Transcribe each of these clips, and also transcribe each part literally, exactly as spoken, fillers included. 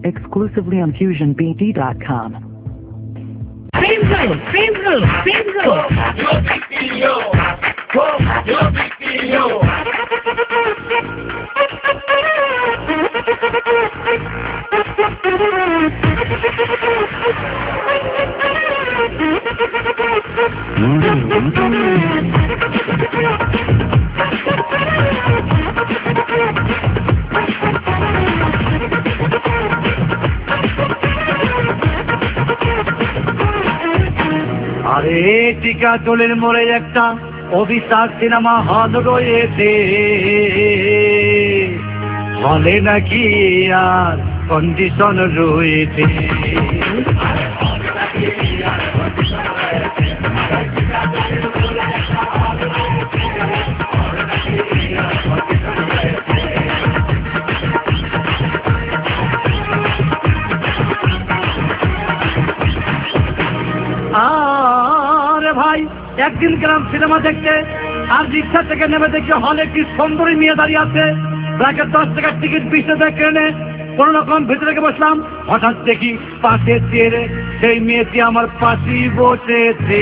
exclusively on fusion b d dot com. Bingo! Bingo! Bingo! Yo, yo, yo, yo. আরে টিকা চলের মোড়ে একটা অভিশাপ সিনেমা হল রয়েছে, হলে নাকি আর কন্ডিশন রয়েছে। আরে ভাই, একদিন গেলাম সিনেমা দেখতে, আর রিক্সা থেকে নেমে দেখি হলে একটি সুন্দরী মেয়ে দাঁড়িয়ে আছে। প্রায় দশ টাকার টিকিট বিশ টাকা কিনে কোন রকম ভেতরে রেখে বসলাম। হঠাৎ দেখি পাশে চেয়ে সেই মেয়েটি আমার পাশেই বসেছে।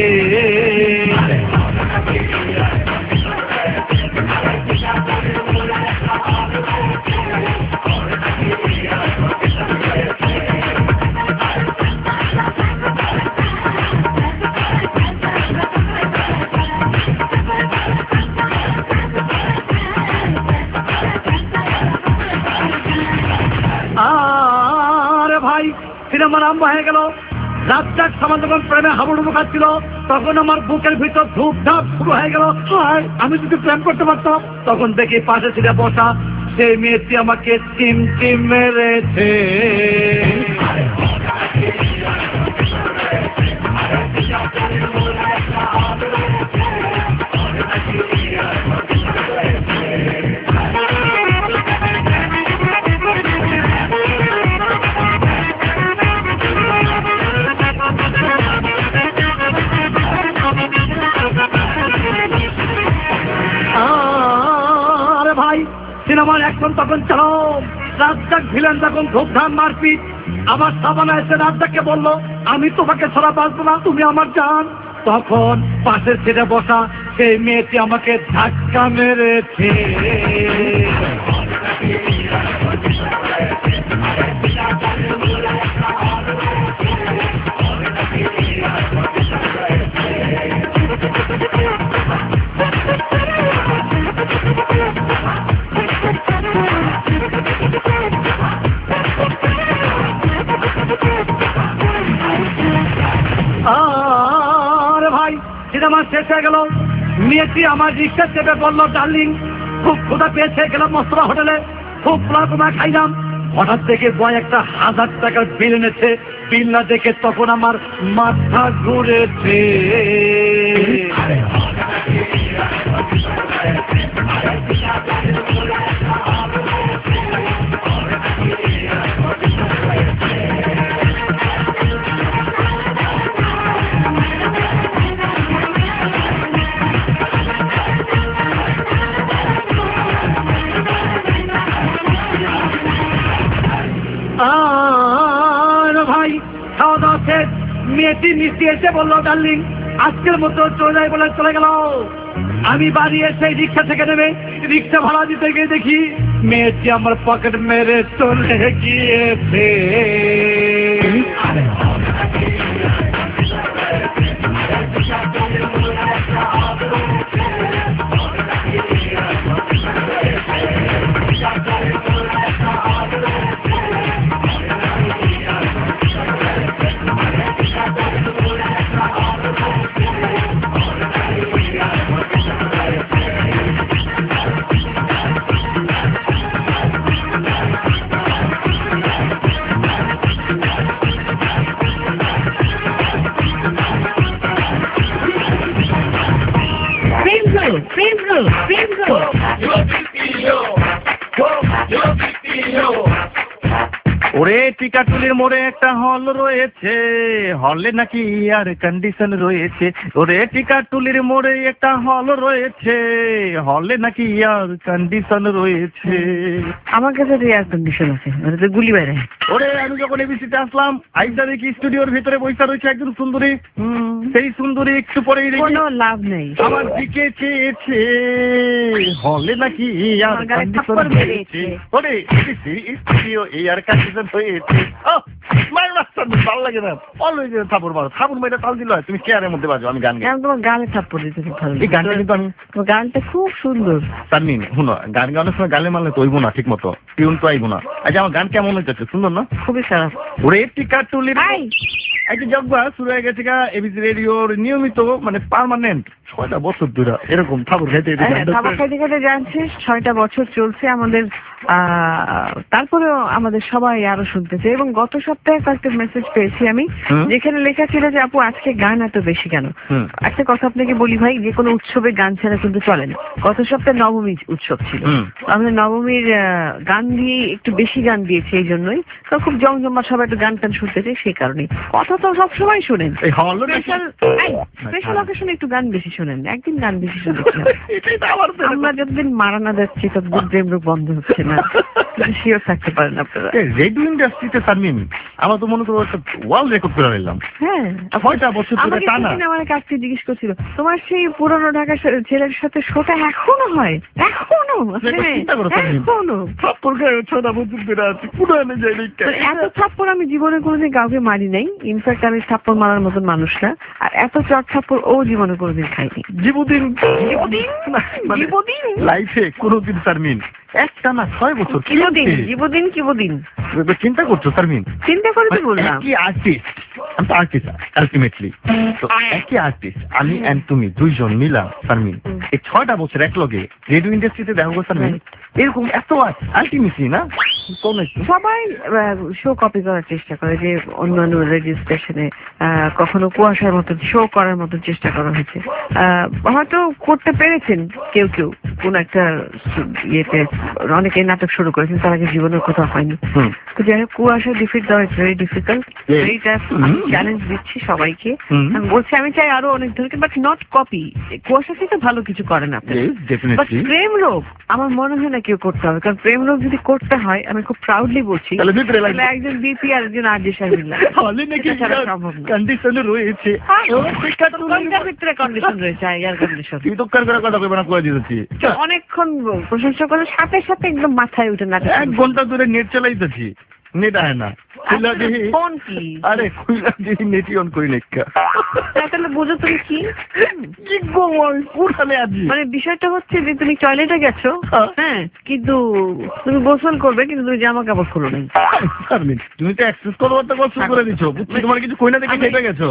আরে ভাই, সিনেমা আরম্ভ হয়ে গেল। রাতটার সময় যখন প্রেমে হাবুডুবু খাচ্ছিল, তখন আমার বুকের ভিতর ধূপ ধাপ শুরু হয়ে গেল। আমি যদি প্রেম করতে পারতাম। তখন দেখি পাশে ছিল বসা সেই মেয়েটি আমাকে চিমটি মেরেছে। সিনেমার এখন তখন চলো, রাজ্জাক ভিলেন তখন ধূপধাম মারপিট। আমার সাবানা এসে রাজ্জাককে বললো, আমি তোমাকে ছাড়া বাঁচবো না, তুমি আমার জান। তখন পাশের সিটে বসা সেই মেয়েটি আমাকে ধাক্কা মেরেছে। আরে ভাই, সিনেমা শেষ হয়ে গেল। মেয়েটি আমার রিক্সা চেপে বললো, ডার্লিং খুব ক্ষুধা পেয়েছে, গেলাম মস্তরা হোটেলে, খুব পোলা খাইলাম। হঠাৎ থেকে বয় একটা হাজার টাকার বিল এনেছে। বিল না দেখে তখন আমার মাথা ঘুরেছে। আর ভাই, খাওয়া দাওয়া শেষ। মেয়েটি মিষ্টি এসে বললো, ডার্লিং আজকের মতো চলে যায় বলে চলে গেল। আমি বাড়ি এসে রিক্সা থেকে নেমে রিক্সা ভাড়া দিতে গিয়ে দেখি মেয়েটি আমার পকেট মেরে চলে গিয়েছে। ওরে টিকাটুলির মোড়ে একটা হল রয়েছে, হলে নাকি এয়ার কন্ডিশন রয়েছে। ওরে টিকাটুলির মোড়ে একটা হল রয়েছে, হলে নাকি এয়ার কন্ডিশন রয়েছে। আমার কাছে তো এয়ার কন্ডিশন আছে, ওটা তো গুলি বাইরে। ওরে আমি যখন এবিসিতে আসলাম, আইসা দেখি স্টুডিওর ভিতরে বসে রয়েছে একজন সুন্দরী। সেই সুন্দরি একটু পরেই দেখি কোনো লাভ নেই, আমার দিকে চেয়েছে, হলে নাকি এয়ার কন্ডিশন রয়েছে। ওরে স্টুডিও এয়ার কন্ডিশন হয়েছে। ভালো লাগে না, অলওয়েজ থাপড় মারো, থাপড় মেয়েটা তাল দিল। তুমি চেয়ারের মধ্যে বাজো, আমি গান গাই। তোমার গালে থাপ্পড় দিতে খুব ভালো। এই গানটা কিন্তু আমি, তোমার গানটা খুব সুন্দর। তারমিন শুনো, গান গাওয়ানোর সময় গালে মারলে তো হইব না ঠিক মতো, টিউন তো আইব না। আচ্ছা আমার গান কেমন হচ্ছে? সুন্দর না? খুবই খারাপ। ওরে টিকাটুলির একটা জগবা শুরু হয়ে গেছে গা এবিসি রেডিওর নিয়মিত, মানে পার্মানেন্ট ছয়টা বছর ধরে এরকম থাপড় খাইতে থাপড় খাইতে খাইতে জানছে ছয়টা বছর চলছে আমাদের। তারপরেও আমাদের সবাই আরো শুনতেছে, এবং গত সপ্তাহে কয়েকটা মেসেজ পেয়েছি আমি, যেখানে লেখা ছিল যে আপু আজকে গান এত বেশি কেন। একটা কথা আপনাকে বলি ভাই, যে কোনো উৎসবে গান ছাড়া কিন্তু চলে না। গত সপ্তাহে নবমী উৎসব ছিল, আমাদের নবমীর গান দিয়ে একটু বেশি গান দিয়েছে, এই জন্যই তো খুব জমজমাট সবাই একটু গান টান শুনতেছে, সেই কারণে। কথা তো সবসময় শোনেন, স্পেশাল অকেশনে একটু গান বেশি শোনেন, একদিন গান বেশি শুনেছি। আমরা যতদিন মারা না যাচ্ছি ততদিন প্রেম রোগ বন্ধ হচ্ছে না, শিওর থাকতে পারেন আপনারা। রেডিও ইন্ডাস্ট্রিতে তারমিন আমরা তো মনে করো একটা ওয়ার্ল্ড রেকর্ড করে নিলাম। হ্যাঁ, ছয়টা বছর ধরে টানা। আমার কাছে জিজ্ঞেস করছিল তোমার সেই পুরনো ঢাকার ছেলের সাথে শোটা এখনো হয়? এখনো এখনো ছটা বছর ধরে আছে, পুরানো যায়। এত থাপ্পড় আমি জীবনে কোনোদিন কাউকে মারি নাই, ইনফ্যাক্ট আমি থাপ্পড় মারার মতন মানুষ না। আর এত চট থাপ্পড় ও জীবনে কোনোদিন খাইনি। জীবদিন জীবদিন লাইফে কোনোদিন তারমিন একটা না ছয় বছর জীবদিন জীবদিন জীবদিন চিন্তা করছো তারমিন? চিন্তা করে তো বললাম, কি আর্টিস্ট, আমি তো আর্টিস্ট আলটিমেটলি। তো একই আর্টিস্ট আমি এন্ড তুমি দুইজন মিলা তারমিন এই ছয়টা বছর এক লগে রেডিও ইন্ডাস্ট্রিতে দেখো তারমিন, এরকম এত আলটিমেটলি না সবাই শো কপি করার চেষ্টা করে, যে অন্যান্য রেডিও স্টেশনে কখনো কুয়াশার মতো শো করার মতো চেষ্টা করা হয়েছে। হয়তো করতে পেরেছেন কেউ কেউ, কোন একটা ইয়েতে অনেকে নাটক শুরু করেছেন, তার আগে জীবনের কোথাও হয়নি। তো যাই হোক, কুয়াশা ডিফিট দেওয়া ইটস ভেরি ডিফিকাল্ট। এইটা চ্যালেঞ্জ দিচ্ছি সবাইকে, আমি বলছি আমি চাই আরো অনেক ধরনের, বাট নট কপি। কুয়াশা থেকে ভালো কিছু করেন আপনি, বাট প্রেম রোগ আমার মনে হয় না কেউ করতে হবে, কারণ প্রেম রোগ যদি করতে হয়, আমি খুব প্রাউডলি বলছি, একজন বিপি আর একজন আর জে সাহেব কন্ডিশন রয়েছে, ভিতরে কন্ডিশন রয়েছে, এয়ার কন্ডিশন। অনেকক্ষণ প্রশংসা করে সাথে সাথে একদম মাথায় উঠে না, এক ঘন্টা ধরে নেট চালাইতেছি, নেট আয় না। ফোন কি? আরে খুইলা দিই নেট অন করি না। তাহলে বুঝো তুমি কি কি গো পুরালে আজি, মানে বিষয়টা হচ্ছে যে তুমি টয়লেটে গেছো, হ্যাঁ, কিন্তু তুমি গোসল করবে, কিন্তু তুমি জামা কাপড় খুলো নাই। তুমি তো অ্যাক্সেস করো তো গোসল করে দিছো, তোমার কিছু কই না দেখে খেতে গেছো।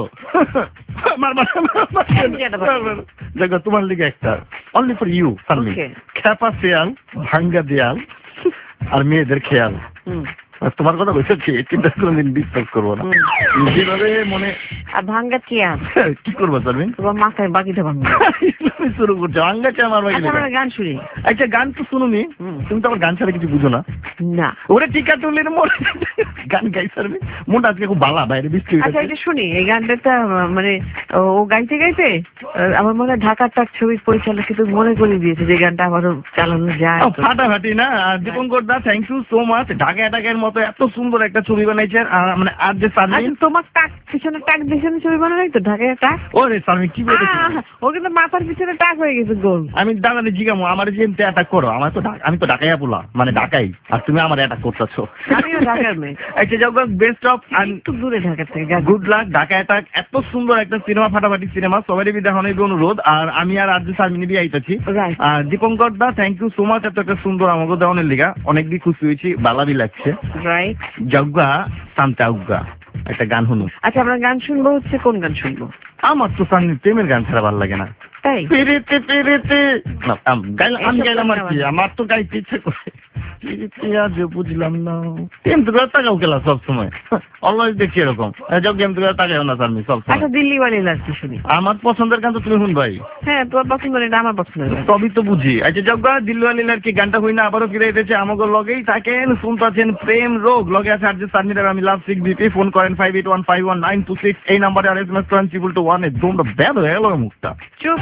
দেখো তোমার লিগে একটা অনলি ফর ইউ সারমিন, খ্যাপা শিয়াল, ভাঙ্গা দেয়াল আর মেয়েদের খেয়াল। তোমার কথা বলছি, চিন্তা কোনোদিন বিশ্বাস করবো না যেভাবে মনে। আর ভাঙ্গা চেয়ার কি করবো সারমিন? তোমার মাথায় বাকিটা ভাঙ্গা শুরু করছো, ভাঙ্গা চেয়ার আমার বাকি। গান শুনি, একটা গান তো শুনুনি, তুমি তো আমার গান ছাড়া কিছু বুঝো না। না ওরে টিকাটুলির মোড়ে গান গাই সারমিন, মনটা আজকে খুব ভালো, বাইরে বৃষ্টি। আচ্ছা এটা শুনি, এই গানটা মানে ও গাইতে গাইতে আমার মনে হয় ঢাকার তার ছবির পরিচালক কিন্তু মনে করে দিয়েছে যে গানটা আমারও চালানো যায়। ফাটাফাটি না? Dipankar da thank you so much. Dhaka অ্যাটাকের মতো এত সুন্দর একটা ছবি বানাইছেন, মানে আর যে সারমিন তোমার টাক পিছনে টাক পিছনে ছবি বানাই তো ঢাকা টাক। ওরে সারমিন কি বলছো? ও কিন্তু মাথার পিছনে টাক হয়ে গেছে গোল। আমি দাঁড়ালে জিগামো আমার যে অ্যাটাক করো, আমার তো আমি তো ঢাকাইয়া পোলা, মানে ঢাকাই, আর তুমি আমার অ্যাটাক করতেছো। আমিও ঢাকার মেয়ে। একটা যাও বেস্ট অফ একটু দূরে ঢাকা থেকে, গুড লাক। ঢাকা অ্যাটাক এত সুন্দর একটা সিনেমা, ফাটাফাটি সিনেমা, সবারই দেখানো অনুরোধ। আর আমি আর আর যে সারমিনী দিয়ে আইতাছি। আর Dipankar da thank you so much, এত একটা সুন্দর আমাকে দেওয়ানের লিগা অনেকদিন খুশি হয়েছি, বালাবি লাগছে। রাইট, জগা সামটাউগা একটা গান শুনুন। আচ্ছা আমরা গান শুনবো, হচ্ছে কোন গান শুনবো? আমার তো সামনে প্রেমের গান ছাড়া ভালো লাগে না। তাই পেরেতে পেরেতে আমি গাইলাম আর কি, আমার তো গাইতে ইচ্ছে করে। কি আজ বুঝলাম না গেম তো করে তাকাও গেলা সবসময় অলওয়েজ দেখছি এরকম যাও গেম তো করে তাকাও না সারমিন সবসময়। আচ্ছা দিল্লি ওয়ালিলার কি শুনি? আমার পছন্দের গান তো তুমি শুন ভাই। হ্যাঁ তোর পছন্দ এটা আমার পছন্দ। সবই তো বুঝি। আচ্ছা যাও গা দিল্লি ওয়ালিলার কি গানটা হই না আবারও ফিরে এসেছে আমাকে লগেই থাকেন শুনতেছেন প্রেম রোগ লগে আছে আর যে সারমিন আমি লাভ সিক্স বিপি ফোন করেন five eight one five one nine two six এই নাম্বারে আর এস এম এস করেন ট্রিপল টু ওয়ান এ তোমরা ব্যাদ হয়ে গেল মুখটা। চুপ।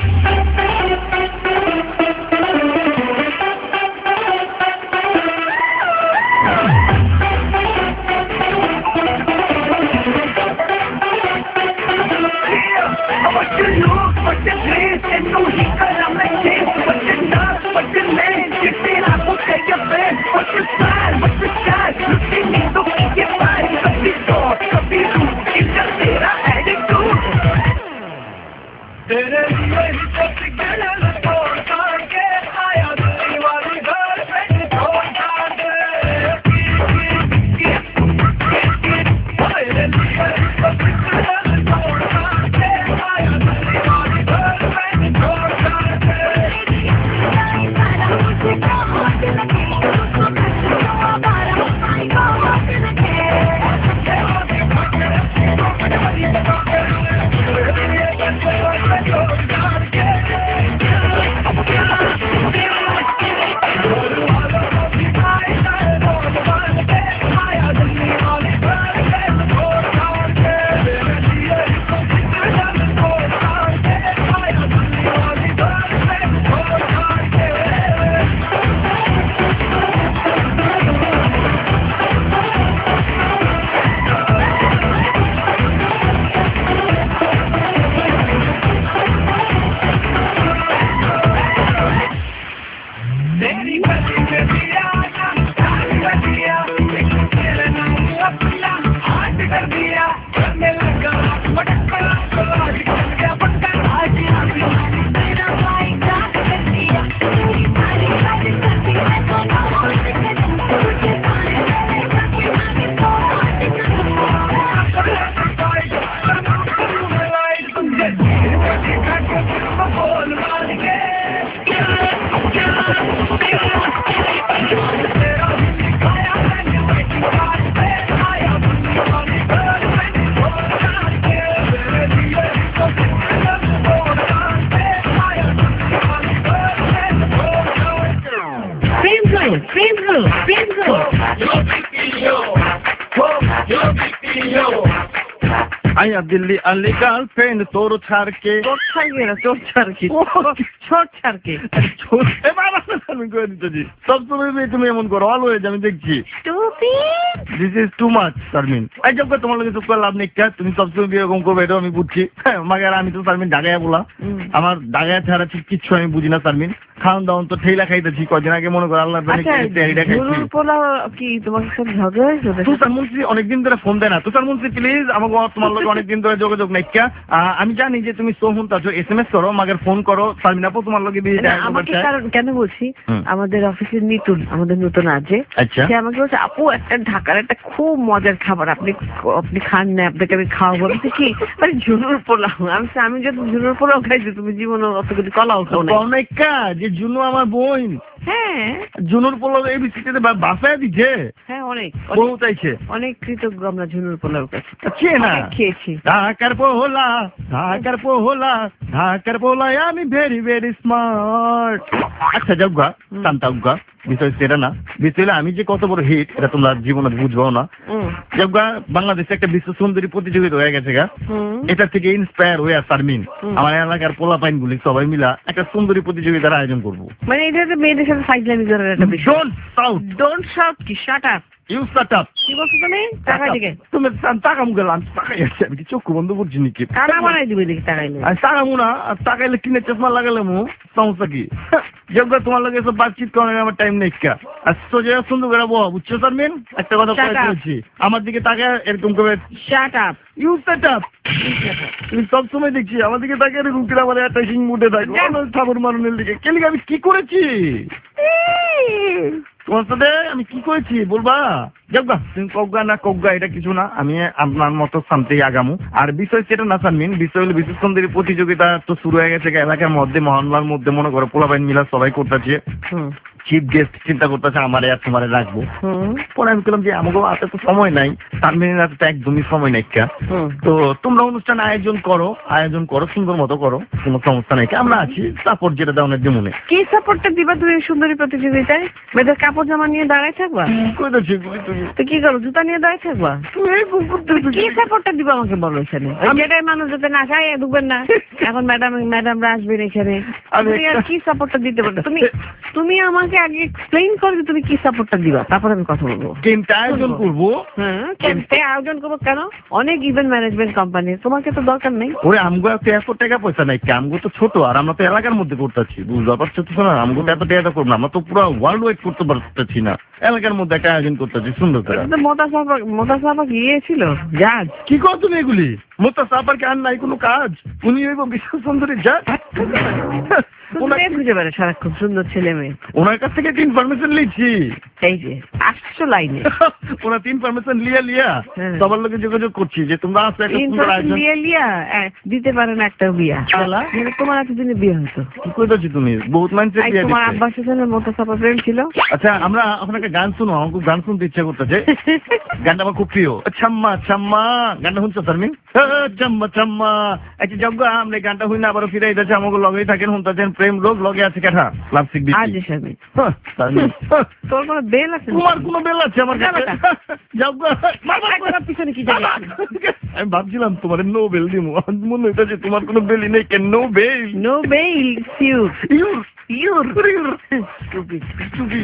आया दिल्ली अली गर्लफ्रेंड तोर छाड़ के চোর ছাড়কে না চোর ছাড়কে চোর ছাড়কে সব সময় তুমি এমন করো অলওয়েজ আমি দেখছি this is too much Sharmin এই জব তোমার লগে চুপ করে লাভ নেই তুমি সবসময় এরকম করবে এটাও আমি বুঝছি মাগার আমি তো শারমিন ঢাকায় বলা আমার ঢাকায় ছাড়া ঠিক কিচ্ছু আমি বুঝি না শারমিন খাওয়ান দাওয়ান তো ঠেলা খাইতেছি কদিন আগে মনে করো আল্লাহ কি তোমার সাথে ঝগড়া হয়েছে? তুষার মন্ত্রী অনেকদিন ধরে ফোন দেয় না। তুষার মন্ত্রী প্লিজ আমাকে তোমার লোক অনেকদিন ধরে যোগাযোগ নাই। আমি জানি যে তুমি সোহন আছো এস এম এস করো মাগের ফোন করো শারমিন আপু তোমার লোকে কেন বলছি আমাদের অফিসের নিতুন আমাদের নতুন আছে সে আমাকে বলছে আপু একটা ঢাকার একটা খুব মজার খাবার আপনি আপনি খান না আপনাকে আমি খাওয়াবো বলছে কি মানে ঝুনুর পোলাও। আমি আমি যদি ঝুনুর পোলাও খাইছি তুমি জীবনে অত কিছু কলাও খাও না যে জুনু আমার বোন। হ্যাঁ ঝুনুর পোলাও এই বিস্কিটে বাসায় দিচ্ছে। হ্যাঁ অনেক বউ চাইছে অনেক কৃতজ্ঞ আমরা ঝুনুর পোলাও কাছে খেয়ে না খেয়েছি। ঢাকার পোলা ঢাকার পোলা ঢাকার পোলায় আমি ভেরি ভেরি স্মার্ট। আচ্ছা যাওগা শান্তাউগা বিষয় সেটা না বিষয় আমি যে কত বড় হিট এটা তোমরা জীবনে বুঝবাও না। যাওগা বাংলাদেশে একটা বিশ্ব সুন্দরী প্রতিযোগিতা হয়ে গেছে গা এটা থেকে ইন্সপায়ার হয়ে শারমিন আমার এলাকার পোলা পাইন গুলি সবাই মিলা একটা সুন্দরী প্রতিযোগিতার আয়োজন করবো। মানে এটা মেয়েদের সাথে ফাইজলামি করার একটা বিষয়। ডোন্ট শাউট ডোন্ট শাউট কি shut up you shut up কি বলছো তুমি টাকা দিকে তুমি টাকা মুখে লাঞ্চ টাকাই আছে আমি কি চক্ষু বন্ধ করছি নাকি কানা বানাই দিবে দেখি টাকাইলে আর টাকা মুনা আর টাকাইলে কিনে চশমা লাগালে মু সমস্যা কি যোগ্য তোমার লগে সব বাতচিত করার আমার টাইম নেই কা আর সোজা সুন্দর করে বল বুঝছো শারমিন একটা কথা বলছি আমার দিকে তাকায় এরকম করে shut up you shut up তুমি সবসময় দেখছি আমার দিকে তাকিয়ে এরকম কিনা মানে একটা সিং মুটে থাকো ঠাকুর মারুনের দিকে কেলি আমি কি করেছি তোমার সাথে আমি কি করেছি বলবা যাবগা তুমি কগ্গা না কগ্গা এটা কিছু না আমি আপনার মতো শান্তি আগামু। আর বিষয় সেটা না শারমিন বিষয় হলো বিশেষ সুন্দরী প্রতিযোগিতা তো শুরু হয়ে গেছে এলাকার মধ্যে মহল্লার মধ্যে মনে করো পোলাপাইন মিলা সবাই করতেছে চিফ গেস্ট চিন্তা করতেছে আমারে আর তোমারে রাখবো। পরে আমি বললাম যে আমাকে হাতে তো সময় নাই, তার মিনিট হাতে তো একদমই সময় নাই। তো তোমরা অনুষ্ঠান আয়োজন করো, আয়োজন করো সুন্দর মতো করো, কোনো সমস্যা নাই, আমরা আছি, সাপোর্ট যেটা দেওয়া অনেক মনে। কি সাপোর্টটা দিবা তুমি সুন্দরী প্রতিযোগিতায়? মেয়েদের কাপড় জামা নিয়ে দাঁড়ায় থাকবা? কইতেছি তুমি তো কি করো, জুতা নিয়ে দাঁড়ায় থাকবা? কি সাপোর্টটা দিবা আমাকে বলো এখানে? যেটাই মানুষ যাতে না খায় ঢুকবেন না। এখন ম্যাডাম ম্যাডামরা আসবেন এখানে, তুমি আর কি সাপোর্টটা দিতে পারো? তুমি তুমি আমাকে আগে এক্সপ্লেইন করো যে তুমি কি সাপোর্টটা দিবা, তারপর আমি কথা বলবো। গেমটা আয়োজন করবো। হ্যাঁ, গেমটা আয়োজন করবো কেন? অনেক ইভেন্ট ম্যানেজমেন্ট কোম্পানি, তোমাকে তো দরকার নেই। ওরে আমগো এত এত টাকা পয়সা নাই, আমগো তো ছোট, আর আমরা তো এলাকার মধ্যে করতেছি, বুঝতে পারছো তো না? আমগো তো এত টাকা করবো না, আমরা তো পুরো ওয়ার্ল্ড ওয়াইড করতে পারতেছি না, এলাকার মধ্যে একটা আয়োজন করতেছি সুন্দর করে। মোতা সাপা মোতা সাপা গিয়েছিল জাজ। কি কর তুমি এগুলি? মোতা সাপার কি আর নাই কোনো কাজ? উনি হইব বিশ্ব সুন্দরী জাজ। খুঁজে বেড়ে সারাক্ষণ সুন্দর ছেলে মেয়ে। ওনার কাছ থেকে তিন পারমিশন লিখছি, এই যে আসছো লাইনে। ওনার তিন পারমিশন লিয়া লিয়া সবার লোকে যোগাযোগ করছি যে তোমরা আসো একটা সুন্দর আয়োজন। লিয়া লিয়া দিতে পারে না একটা বিয়া, তোমার এতদিনে বিয়ে হতো। কি কইতাছি তুমি? বহুত মানুষের বিয়ে। তোমার আব্বাস হোসেনের মতো সাপা প্রেম ছিল। আচ্ছা আমরা আপনাকে গান শুনো, আমার খুব গান শুনতে ইচ্ছা করতেছে, গানটা আমার খুব প্রিয়। ছাম্মা ছাম্মা গানটা শুনছো তারমিন? ছাম্মা ছাম্মা। আচ্ছা যজ্ঞ আমরা গানটা হই না আবার ফিরে যাচ্ছে, আমাকে লগেই থাকেন, শুনতেছেন প্রেম রোগ লগে আছে কেঠা লাভসিক বিক্রি। আজ স্বামী তোর কোনো বেল আছে? তোমার কোনো বেল আছে আমার কাছে? যজ্ঞ পিছনে কি জায়গা? আমি ভাবছিলাম তোমার নো বেল দিব, মনে হইতেছে তোমার কোনো বেলই নেই। কেন no bell? No bell your your your your stupid stupid.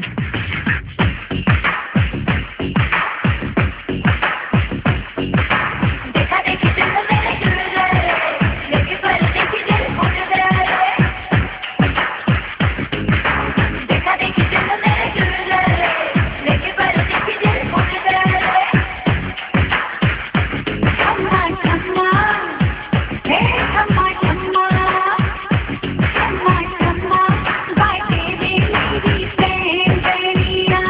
Come on, come on, by baby, baby, bang, bang,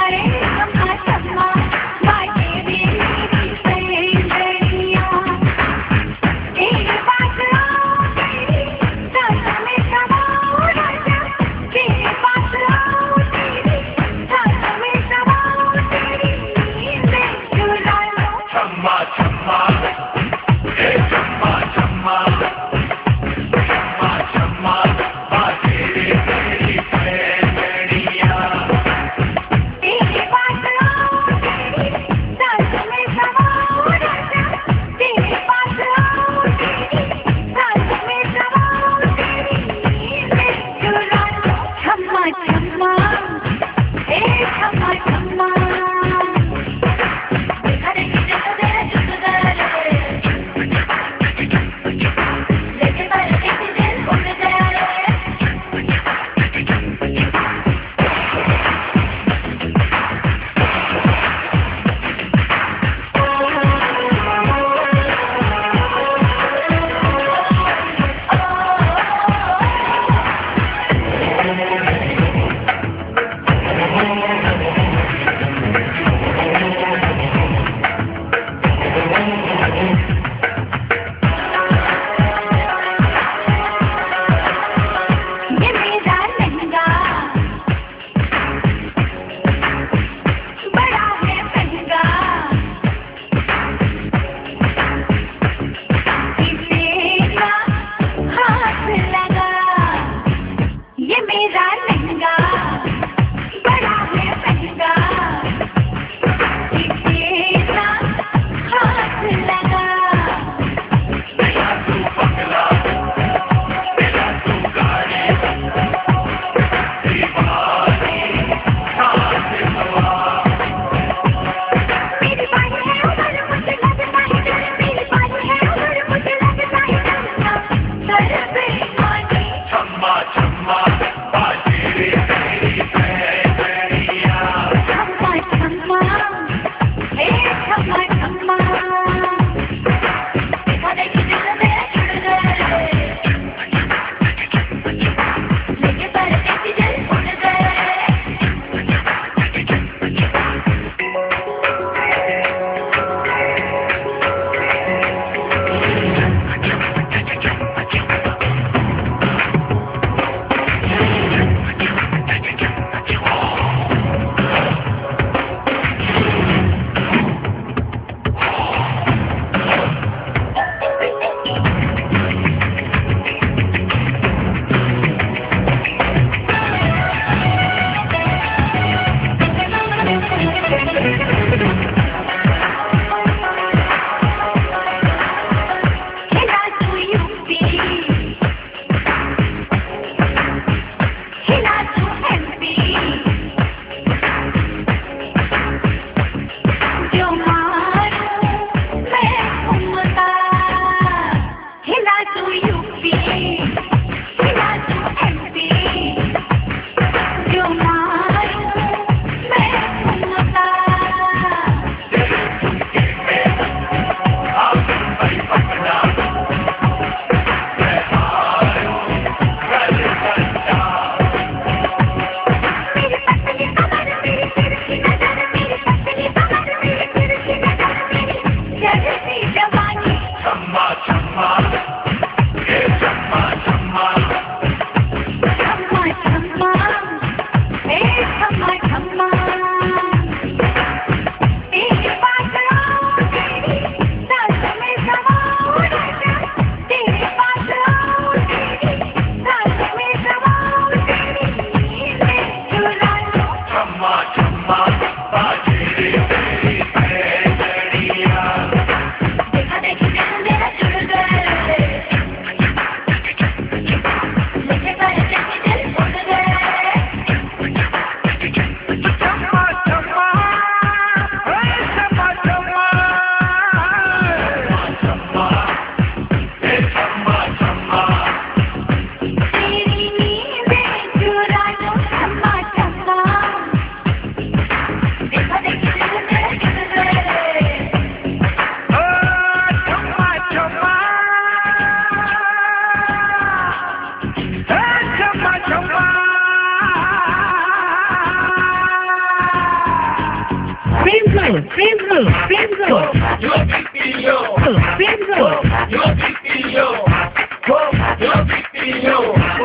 roll, friends roll, friends roll. Your big video. Friends roll. Your big video. Your big video.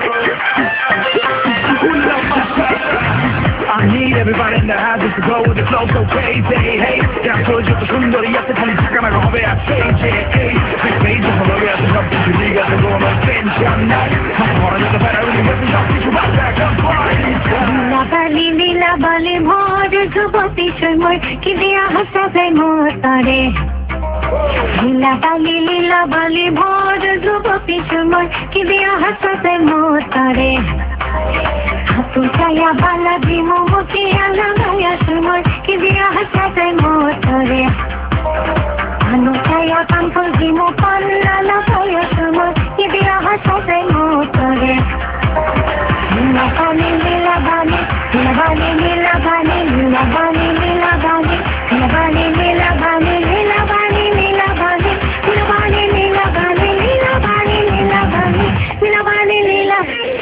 I need everybody in the house just to go with the flow so crazy. Hey, yeah, I told you the sundari yatte khali thaka na hobe a stage. Hey, big page of hobe a sab kichu liga to go on tension night. Hamara jata para really with me sab kichu back back up party. Nila Bali Nila বালি ভোর যুবতী সময় কি দিয়া হাসাবে মোতরে নীলা বালি নীলা বালি ভোর যুবতী সময় কি দিয়া হাসাবে মোতরে হাতু ছায়া বালা দিমো মুখে আলা গায়া সময় কি দিয়া হাসাবে মোতরে আনো ছায়া কাম্পল দিমো পাল্লা লাগায়া সময় কি দিয়া হাসাবে মোতরে নীলা বালি নীলা বালি নীলা বালি নীলা বালি নীলা বালি নীলা বালি নীলা বালি নীলা বালি নীলা বালি নীলা বালি নীলা বালি নীলা বালি নীলা বালি নীলা বালি নীলা বালি নীলা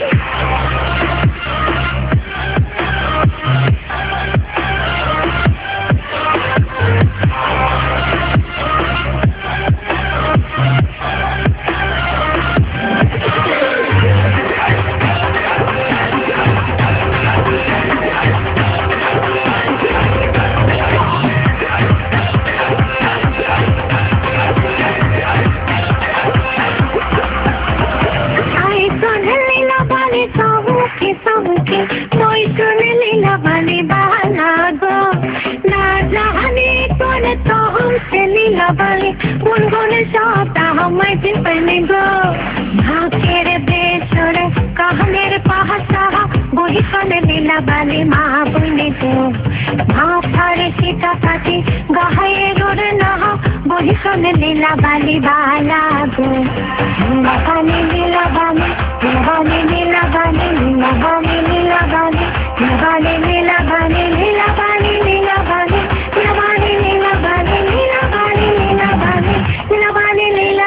गुनगुन चाहता हूँ मैं जिन पहने गो हाँ तेरे बेसुरे कहा मेरे पास रहा वही कने लीला बाली माँ बुने को हाँ थारे सीता काटी गाहे रोड ना वही कने लीला बाली बाला गो लीला बाली लीला बाली लीला बाली लीला बाली लीला बाली लीला बाली लीला बाली लीला बाली लीला बाली लीला बाली लीला बाली लीला बाली लीला बाली लीला बाली लीला बाली लीला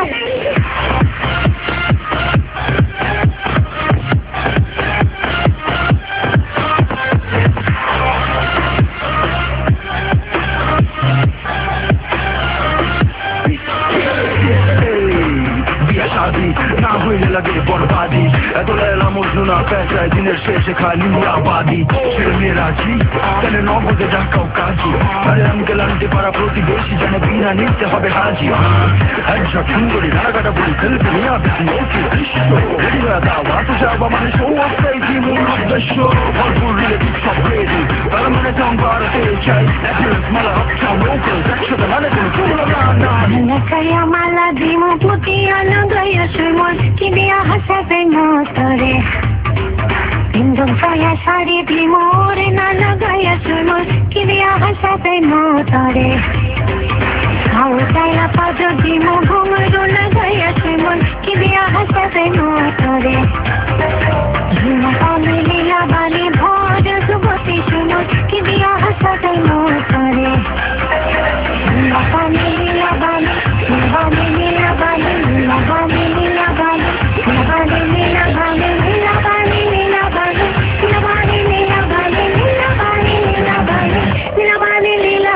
ना हुई लगे बर्बादी तो लैला मजनू ना पैसा दिनेर शेषे खाली आबादी मेरा जी तेने न बुझे ঢাকাও কাজী আরে আমি গেলাম যে পাড়া প্রতিবেশী জানে বিনা নিতে হবে হাজি একশট সুন্দরী রাগাটা বলি ফেলবে নিয়ে বেশি ওকে রেডিয়া দাওয়া তো যাবা মানে শো অফ ক্রেজি মূল উদ্দেশ্য ভরপুর রিলেটিভ সব রেডি তার মানে সঙ্গ বাড়াতে চাই অ্যাড্রেস মালা আপটাউন লোকাল একসাথে মানে কোনো চুলো না না Kaya mala di mo puti ano gaya sumon Kibiya hasabe mo tore Pindong kaya sari di mo ore na nagaya sumon Kibiya hasabe mo tore Kao kaya pado di mo bumaro na gaya sumon Kibiya hasabe mo tore Lila bali lila bali bhoja subati sumon Kibiya hasabe mo tore Lila bali lila bali Lila bali lila bali Lila bali lila bali Lila bali lila bali Lila bali lila bali Lila bali lila bali Lila bali lila bali Lila bali lila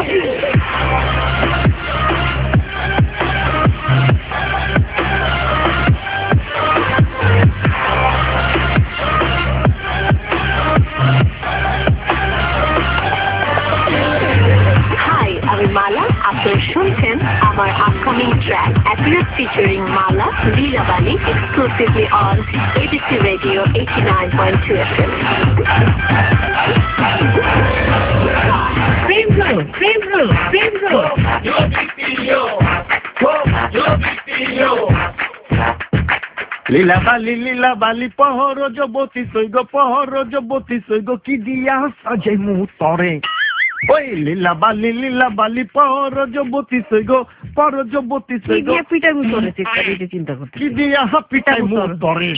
আমি মালা আপনারা শুনছেন আমার upcoming track appears featuring Mala Leela Bali exclusively on ABC radio eighty nine point two F M Friends roll, friends roll, friends roll. Your big video. Your big video. Leela Bali Leela বালি পহর যবতী সৈগ পহর যবতী সৈগ কি দিয়া সাজে মু তরে ওই লীলা বালি লীলা বালি পর যবতী সৈগ পর যবতী সৈগ পিটার মু তরে চিন্তা করতে কি দিয়া পিটাই মু তরে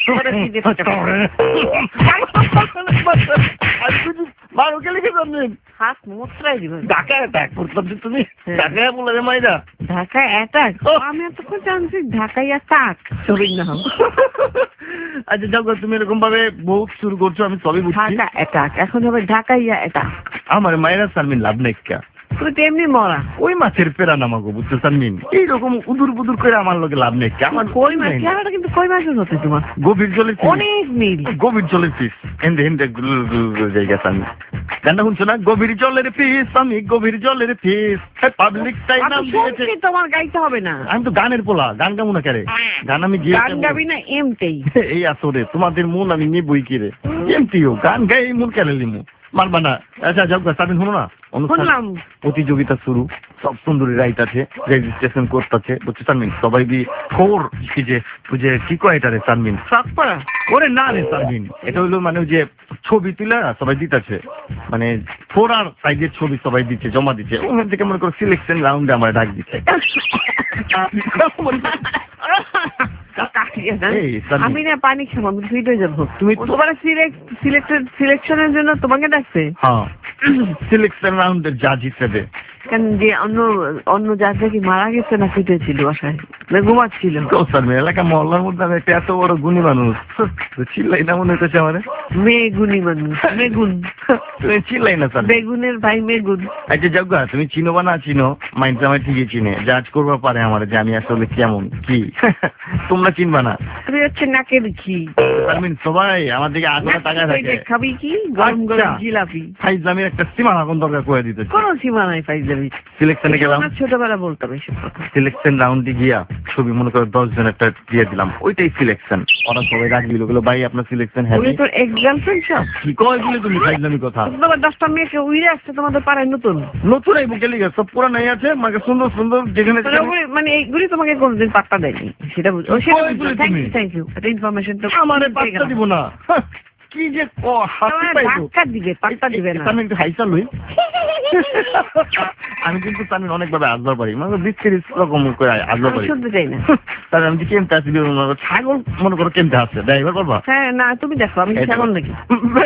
মারো কে লিখে জানেন হাত মোত্রাই দিবেন ঢাকা অ্যাটাক করতাম তুমি ঢাকায় বলে রে মাইরা ঢাকা অ্যাটাক আমি এতক্ষণ জানছি ঢাকাই অ্যাটাক সরি না আচ্ছা যাও তুমি এরকম ভাবে বহুত শুরু করছো আমি সবই বুঝছি ঢাকা অ্যাটাক এখন হবে ঢাকাইয়া অ্যাটাক আমার মায়েরা সারমিন লাভ নাই কা তুই তো এমনি মরা। ওই মাছের পেরান আমাকে বুঝছো সানমিন, এইরকম উদুর বুদুর করে আমার লোকে লাভ নেই। আমার কই মাছ চেহারাটা কিন্তু কই মাছের হতে তোমার গভীর জলের fish। অনেক মিল। গভীর জলের ফিস হেন্দে হেন্দে জায়গা সানমিন, গানটা শুনছো না? গভীর জলের ফিস, আমি গভীর জলের ফিস, পাবলিক টাই নাম দিয়েছে। শুনছি, তোমার গাইতে হবে না। আমি তো গানের পোলা, গান গাবো না কেরে? গান আমি গিয়ে গান গাবি না এমতেই। এই আসরে তোমাদের মন আমি নিবই কি রে, এমতিও গান গাই মন কেন লিমু মারবা না। আচ্ছা যাও সাবিন, শুনো না, অনুষ্ঠান শুনলাম। প্রতিযোগিতা শুরু, সব সুন্দরী রাইট আছে, রেজিস্ট্রেশন করতেছে বুঝছো সানমিন। সবাই বি ফোর কি যে ওই যে কি কয় এটা রে সানমিন, সব করা। ওরে না রে সানমিন, এটা হইলো মানে ওই যে ছবি তুলে সবাই দিতেছে, মানে ফোর আর সাইজের ছবি সবাই দিচ্ছে, জমা দিচ্ছে, ওখান থেকে মনে করো সিলেকশন রাউন্ডে আমার ডাক দিচ্ছে। এই, সানমিন। আমি না পানি খাবো, আমি ফিট হয়ে যাবো। তুমি তোমার সিলেক্টেড সিলেকশনের জন্য তোমাকে ডাকছে? হ্যাঁ, সিলেকশন রাউন্ডের জাজ হিসেবে। কেন যে অন্য অন্য জায়গা কি মারা গেছে না ফিট হয়েছিল বাসায়, না ঘুমাচ্ছিল? সানমিন, এলাকা মহল্লার মধ্যে আমি একটা এত বড় গুণী মানুষ, চিল্লাই না মনে হচ্ছে আমার। মেগুনি মানুষ, মেগুন। তুমি চিল্লাই না স্যার। বেগুনের ভাই মেগুন। আচ্ছা যাওগা, তুমি চিনো বা না চিনো, মাইন্ড আমার ঠিকই চিনে, জাজ করবা পারে আমার যে আমি আসলে কেমন কি। তোমরা চিনবা না। তুমি হচ্ছে নাকের ঘি। সানমিন, সবাই আমার দিকে আগ্রহ তাকায় থাকে। খাবি কি গরম গরম জিলাপি? ফাইজলামির একটা সীমা এখন দরকার করে দিতে। কোনো সীমা নাই ফাইজলামি। সিলেকশনে গেলাম, ছোটবেলা বলতাম এইসব কথা। সিলেকশন রাউন্ডে গিয়া ছবি মনে করো দশ জন একটা দিয়ে দিলাম, ওইটাই সিলেকশন। ওরা সবাই রাখি গুলো, ভাই আপনার সিলেকশন হ্যাঁ। তোর এক্স গার্লফ্রেন্ড সব কি কয় বলে তুমি ফাইজলামি কথা? তোমার দশটা মেয়েকে উইরে আসছে তোমাদের পাড়ায় নতুন নতুন এই বুকে লিখে সব পুরানাই আছে, মানে সুন্দর সুন্দর যেখানে মানে ওগুলি- মানে এইগুলি তোমাকে কোনদিন পাত্তা দেয়নি, সেটা বুঝ- ও সেটা কই বলে থ্যাংক তুমি? ইউ থ্যাংক ইউ একটা ইনফরমেশন তো আমারে পাত্তা দিব না। কি যে ক হাসি পাইছো। ধাক্কা দিবে, পাত্তা দিবে না। আমি একটু হাইসা লই। আমি কিন্তু আমি অনেকভাবে আসবার পারি, মানে বিস্কিট রকম করে আসবার আমি পারি। শুনতে চাই না। তাহলে আমি যে কেমতে আসি, ছাগল মনে করো কেমতে আসছে, ড্রাইভার করবা? হ্যাঁ না, তুমি দেখো আমি এই দেখো। ছাগল নাকি?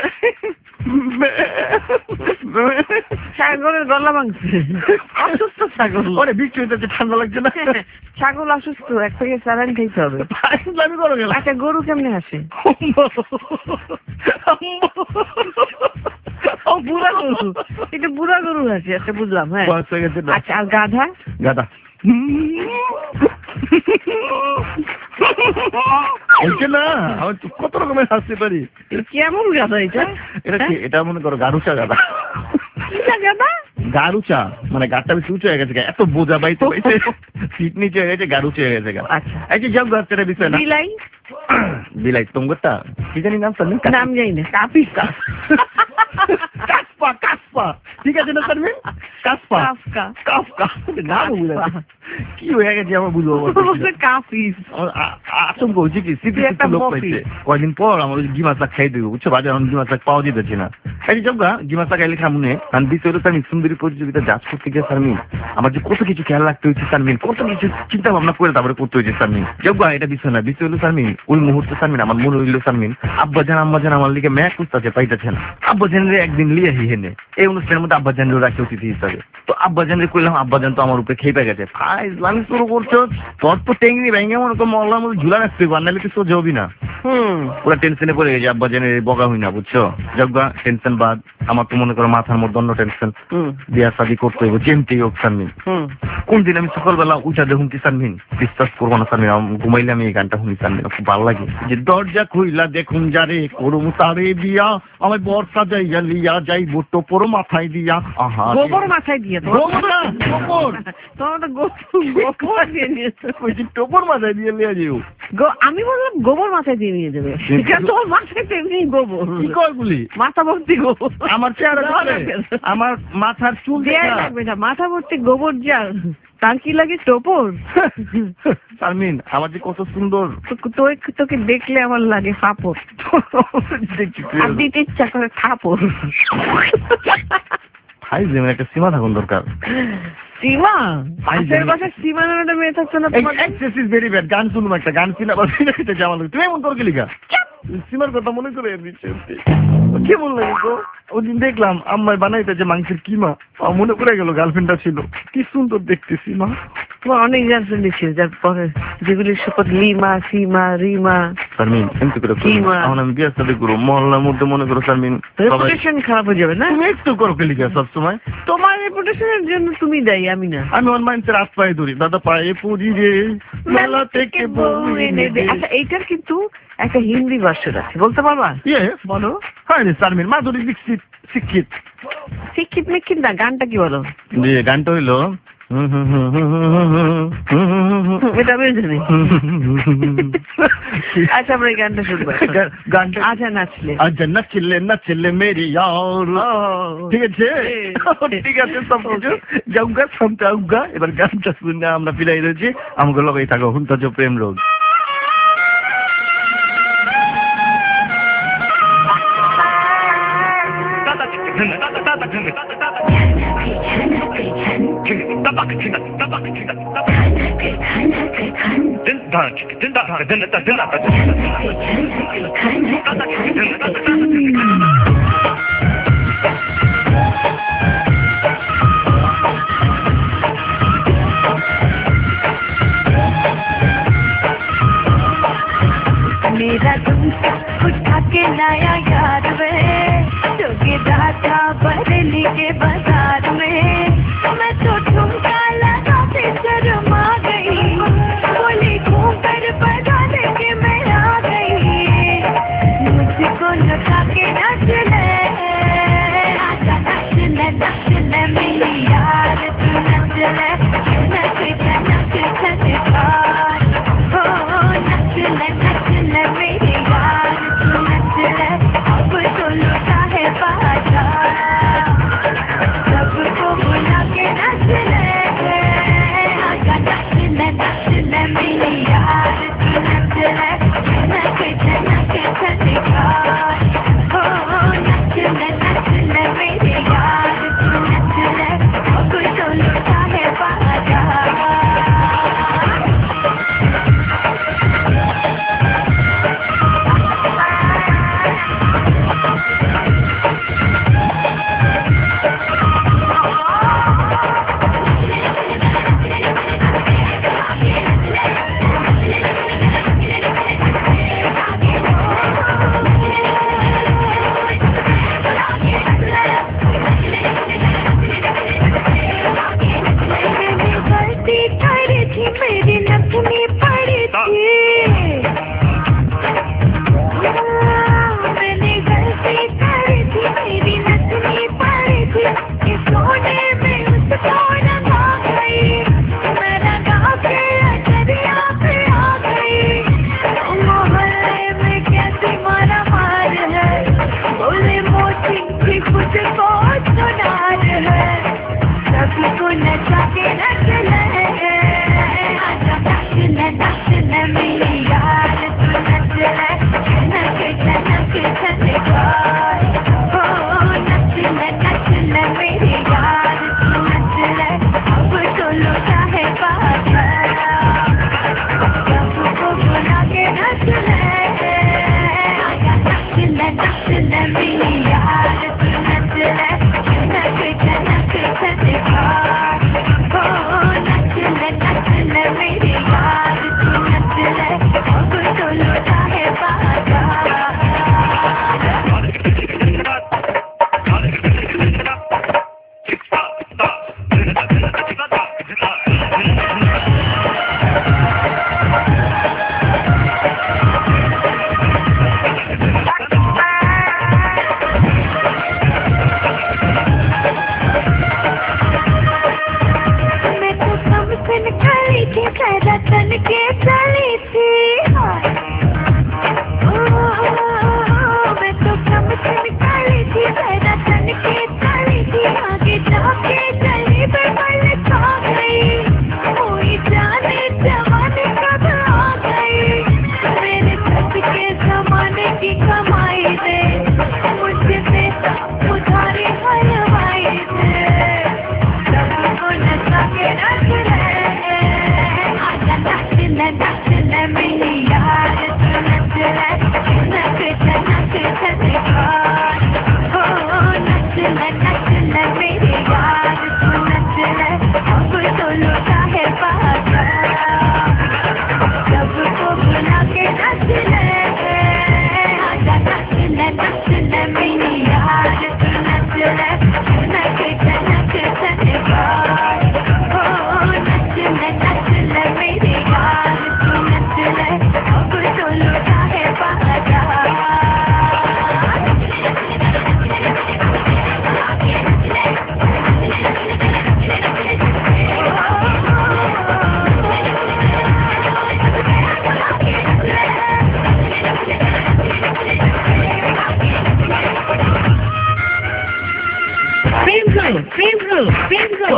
ছাগলের গলা ভাঙছে, অসুস্থ ছাগল। ওরে বৃষ্টি হইতেছে, ঠান্ডা লাগছে না? ছাগল অসুস্থ, এক থেকে স্যালাইন খাইতে হবে। আমি করো গেলাম। আচ্ছা গরু কেমনে আসে? ও বুড়া গরু, এটা বুড়া গরু আছে। আচ্ছা বুঝলাম, হ্যাঁ। বয়স হয়ে গেছে না? আচ্ছা আর গাধা? গাদা বলছে না, আমি তো কত রকমের হাসতে পারি। কেমন গাধা এটা? এটা কি? এটা মনে করো গারুচা গাদা। কিটা গাধা? গারুচা মানে গাড়টা বেশি উঁচু হয়ে গেছে, এত বোঝা পাইতে পাইতে সিট নিচে হয়ে গেছে, গারুচা হয়ে গেছে। আচ্ছা এই যে যাও গাছটা বিষয় না, বিলাই? বিলাই তোমারটা কি জানি নাম সামনে, নাম জানি না। কাপি? কাসপা কাসপা ঠিক আছে না সামনে, কাসপা কাফকা? কাফকা নাম বুঝা কি হয়ে গেছে আমার বুঝবো। কাফিস? আতঙ্ক হচ্ছে কি, সিটি একটা লোক মফি। পাইছে কয়দিন পর আমার গিমাস শাক খাই দেবো বুঝছো, বাজার আমি গিমাস শাক পাওয়া যেতেছি না। এই যে যাও গিমাস শাক খাইলে খামুনে কারণ বিষয় হলো আমি সুন্দরী প্রতিযোগিতা জাজ করতে গিয়ে সারমিন আমার যে কত কিছু খেয়াল রাখতে হয়েছে সারমিন, কত কিছু চিন্তা ভাবনা করে তারপরে করতে হয়েছে সারমিন। যাও এটা বিষয় না, বিষয় হলো সারমিন ওই মুহূর্তে সারমিন আমার মনে হইলো সারমিন আব্বা জান আম্মা জান আমার লিগে ম্যাক খুঁজতেছে পাইতেছে না, আব্বা জানরে একদিন লিয়ে হি হেনে এই অনুষ্ঠানের মধ্যে আব্বা জানরে রাখে অতিথি হিসাবে। তো আব্বা জানরে কইলাম আব্বা জান তো আমার উপরে খেপে গেছে, ইসলামিক শুরু করছো তোর তো টেঙ্গি ভেঙে মনে কর মহল্লার মধ্যে ঝুলা রাখতে বানালে তুই সোজা হবি না। হুম পুরো টেনশনে পড়ে গেছে, আব্বা জানের বগা হই না বুঝছো। যজ্ঞা টেনশন বাদ, আমার তো মনে করো মাথার মধ্যে অন্য টেনশন, হুম বিয়া শাদি করতে হইব যেমটি হোক সানমিন। হুম কোন দিন আমি সকালবেলা উঠা দেখুন কি সানমিন, বিশ্বাস করবো না সানমিন, ঘুমাইলে আমি এই গানটা শুনি সানমিন, খুব ভালো লাগে। যে দরজা খুইলা দেখুন যারে করুম তারে বিয়া, আমার বর্ষা যাইয়া লিয়া যাইব টোপর মাথায় দিয়া। আহা গোবর মাথায় দিয়ে তো গোবর না, টোপর। তোমার তো গোবর দিয়ে নিয়েছো। ওই যে টোপর মাথায় দিয়ে লিয়া যাইব। গো- আমি বললাম গোবর মাথায় দিয়ে নিয়ে যাবে, কেন তোমার মাথায় তো এমনি গোবর, কি কয় বলি মাথা ভর্তি গোবর। আমার চেহারা দেখলে? আমার মাথার চুল দেয়াই দেখা। লাগবে না, মাথা ভর্তি গোবর যা, তার কি লাগে টোপর? সালমিন আমার যে কত সুন্দর তো- তোকে তোকে দেখলে আমার লাগে ফাপড়, দেখছি আর দিতে ইচ্ছা করে থাপড়। ভাই যেমন একটা সীমা থাকুন দরকার। সীমা? ভাই পাশের জানি- বাসায় সীমা নামে একটা মেয়ে থাকতো না তোমার? Access is very bad. গান শুনুম একটা, গান শুনে আবার ফিরে খেতে যাওয়া লাগে। তুমি এমন তোর কি লিখা সীমার কথা মনে করে দিচ্ছে কেমন লাগে তো। ওদিন দেখলাম আম্মায় বানাইতে যে মাংসের কিমা, আমার মনে পড়ে গেল গার্লফ্রেন্ডটা ছিল, কি সুন্দর দেখতে সীমা। তোমার অনেক গার্লফ্রেন্ড ছিল, যার পরে যেগুলি শপথ লিমা, সীমা, রিমা, শারমিন এমনি করে কি মা? এখন আমি বিয়ে সাথে করবো মহল্লার মধ্যে মনে করো শারমিন সবাই রেপুটেশন খারাপ হয়ে যাবে না? তুমি একটু করো কেলিকা সবসময় তোমার রেপুটেশনের জন্য তুমি দায়ী, আমি না। আমি ওর মাইন্সের হাত পায়ে ধরি দাদা পায়ে পুজি রে মেলা থেকে বউ এনে দে। আচ্ছা, এইটার কিন্তু একটা হিন্দি ভার্সন আছে, বলতে পারবা? ইয়ে বলো। হয় রে শারমিন মাধুরী দীক্ষিত শিক্ষিত শিক্ষিত মিক্ষিত না, গানটা কি বলো? যে গানটা হইলো এটা আমি জানি। আচ্ছা, আমরা এই গানটা শুনবো। গানটা আচ্ছা, নাচলে আচ্ছা নাচলে নাচলে মেরি ইয়ার ঠিক আছে ঠিক আছে সব কিছু যাউগা শুনতে আউগা এবার গানটা শুনে আমরা ফিরাই রয়েছি আমাকে লগেই থাকো হুন্তাজ প্রেম রোগ मेरा तुमसे उठा के लाया यार वे जोगे दाता बरेली के बाजार में मैं तो ठुमका लगाते शर्मा गई बोली घूम कर बजाने के मैं आ गई मुझको लगा के नच ले आजा नच ले नच ले मेरी यार तू नच ले नच ले नच ले हो नच ले नच ले मेरी यार तू नच ले अब तो लुटा है बाजार सबको बुला के नच ले आजा नच ले नच ले मेरी यार तू नच ले नच ले नच ले हो नच ले नच ले मेरी यार तू नच ले अब तो लुटा है बाजार मेरी नथनी पड़ी थी मैंने गलती करी थी मेरी नथनी पड़ी थी कि सोने में उसको रंगा गई मैं रंगा के दरिया पे आ गई मोहल्ले में कैसी मारा मार है बोले मोची की कुछ बहुत सुनार है सबको नचा के रख ले नच ले मेरी यार तू नच ले नच ले नच ले हो नच ले नच ले मेरी यार तू नच ले अब तो लुटा है बाजार सबको बुला के नच ले आजा नच ले नच ले मेरी यार तू नच ले नच ले नच ले हो नच ले नच ले मेरी यार अब तो लुटा है बाजार मैं तो कम सुन खड़ी थी जरा तन के चली थी मैं तो कम सुन खड़ी थी जरा तन के चली थी आगे जाके चली बल खा गई कोई जाने जमाने कब आ गई मेरे छत के जमाने की कमाई दे मुझसे उधारी हलवाई दे सबको नचा के रख ले आजा नच ले नच ले मेरे यार की नस्ल है अब तो लुटा है बाजार Bingo! Bingo!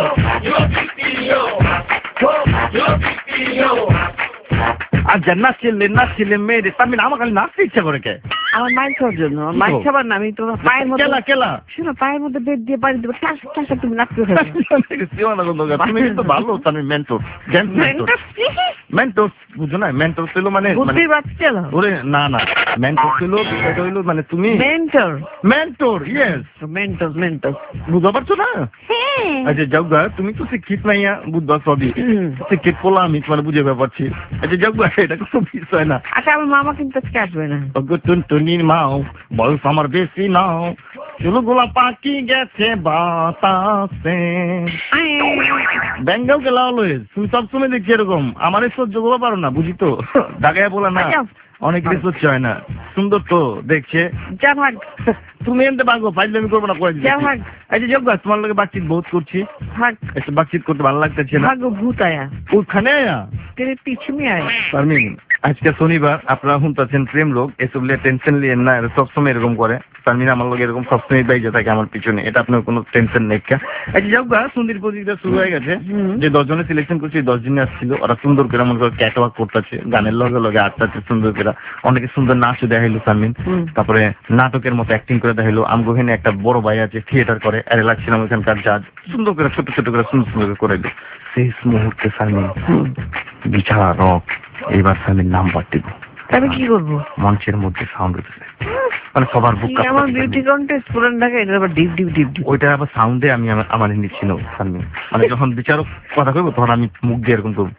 আর যে নাচছিলে নাচছিলে মেয়েরে তার মানে আমার খালি নাচতে ইচ্ছা করে কে আমার মাইল খাওয়ার জন্য মাইল খাবার না আমি তোমার পায়ের মধ্যে কেলা কেলা শোনো পায়ের মধ্যে বেদ দিয়ে বাড়ি দেবো টাস টাস তুমি নাচতে থাকো তুমি কিন্তু ভালো আমি মেন্টর মেন্টর মেন্টর বুঝো না মেন্টর ছিল মানে বুদ্ধির বাচ্চা ওরে না না মেন্টর ছিল এটা হইলো মানে তুমি mentor mentor yes mentor mentor বুঝতে পারছো না আচ্ছা যাও গা তুমি তো শিক্ষিত নাইয়া বুঝবা সবই শিক্ষিত পোলা আমি তোমার বুঝে ব্যাপারছি আচ্ছা যাও গা এটা কোনো বিষয় না আচ্ছা আমার মামা কিন্তু আজকে আসবে না টুনটুনির মাও বয়স আমার বেশি নাও চুলগুলা পাকি গেছে বাতাসে ব্যাঙ্গাও গেলা অলওয়েজ তুমি সবসময় দেখছি এরকম আমার এই সহ্য করতে পারো না বুঝি তো ডাকায় বলা না অনেক কিছু হচ্ছে হয় না সুন্দর তো দেখছে যা ভাগ তুমি এনতে ভাগো ফাইজলামি করবো না করে যা ভাগ আচ্ছা যোগ তোমার লোকে বাতচিত বহুত করছি ভাগ একটু বাতচিত করতে ভালো লাগতেছে না ভাগো ভূত আয়া ওখানে আয়া তেরে পিছে মে আয়া পারমিন আজকে শনিবার আপনারা শুনতেছেন প্রেম লোক এসব লিয়ে টেনশন লিয়ে না সবসময় এরকম করে পারমিন আমার লোক এরকম সবসময় বাইজে থাকে আমার পিছনে এটা আপনার কোনো টেনশন নেই কা আচ্ছা যাও গা সুন্দর প্রতিযোগিতা শুরু হয়ে গেছে যে দশজনে সিলেকশন করছি দশ দিনে আসছিল ওরা সুন্দর করে মনে করে ক্যাটওয়ার্ক করতেছে গানের লগে লগে আটটাছে সুন্দর করে অনেকে সুন্দর নাচও দেখাইলো পারমিন তারপরে নাটকের মতো অ্যাক্টিং করে দেখাইলো আমগোহিনে একটা বড় ভাই আছে থিয়েটার করে আরে লাগছিলাম ওখানকার জাজ সুন্দর করে ছোট ছোট করে সুন্দর সুন্দর করে করাইলো শেষ মুহূর্তে সালমিন বিচারক এইবার সালমিন নাম বাড়তিব আমি কি করবো মঞ্চের মধ্যে সাউন্ড হতেছে মানে সবার বুক আমার বিউটি কন্টেস্ট পুরান ঢাকা এটা আবার ডিপ ডিপ ডিপ ডিপ ওইটা আবার সাউন্ডে আমি আমার নিচ্ছি না সালমিন মানে যখন বিচারক কথা কইবো তখন আমি মুখ দিয়ে এরকম করবো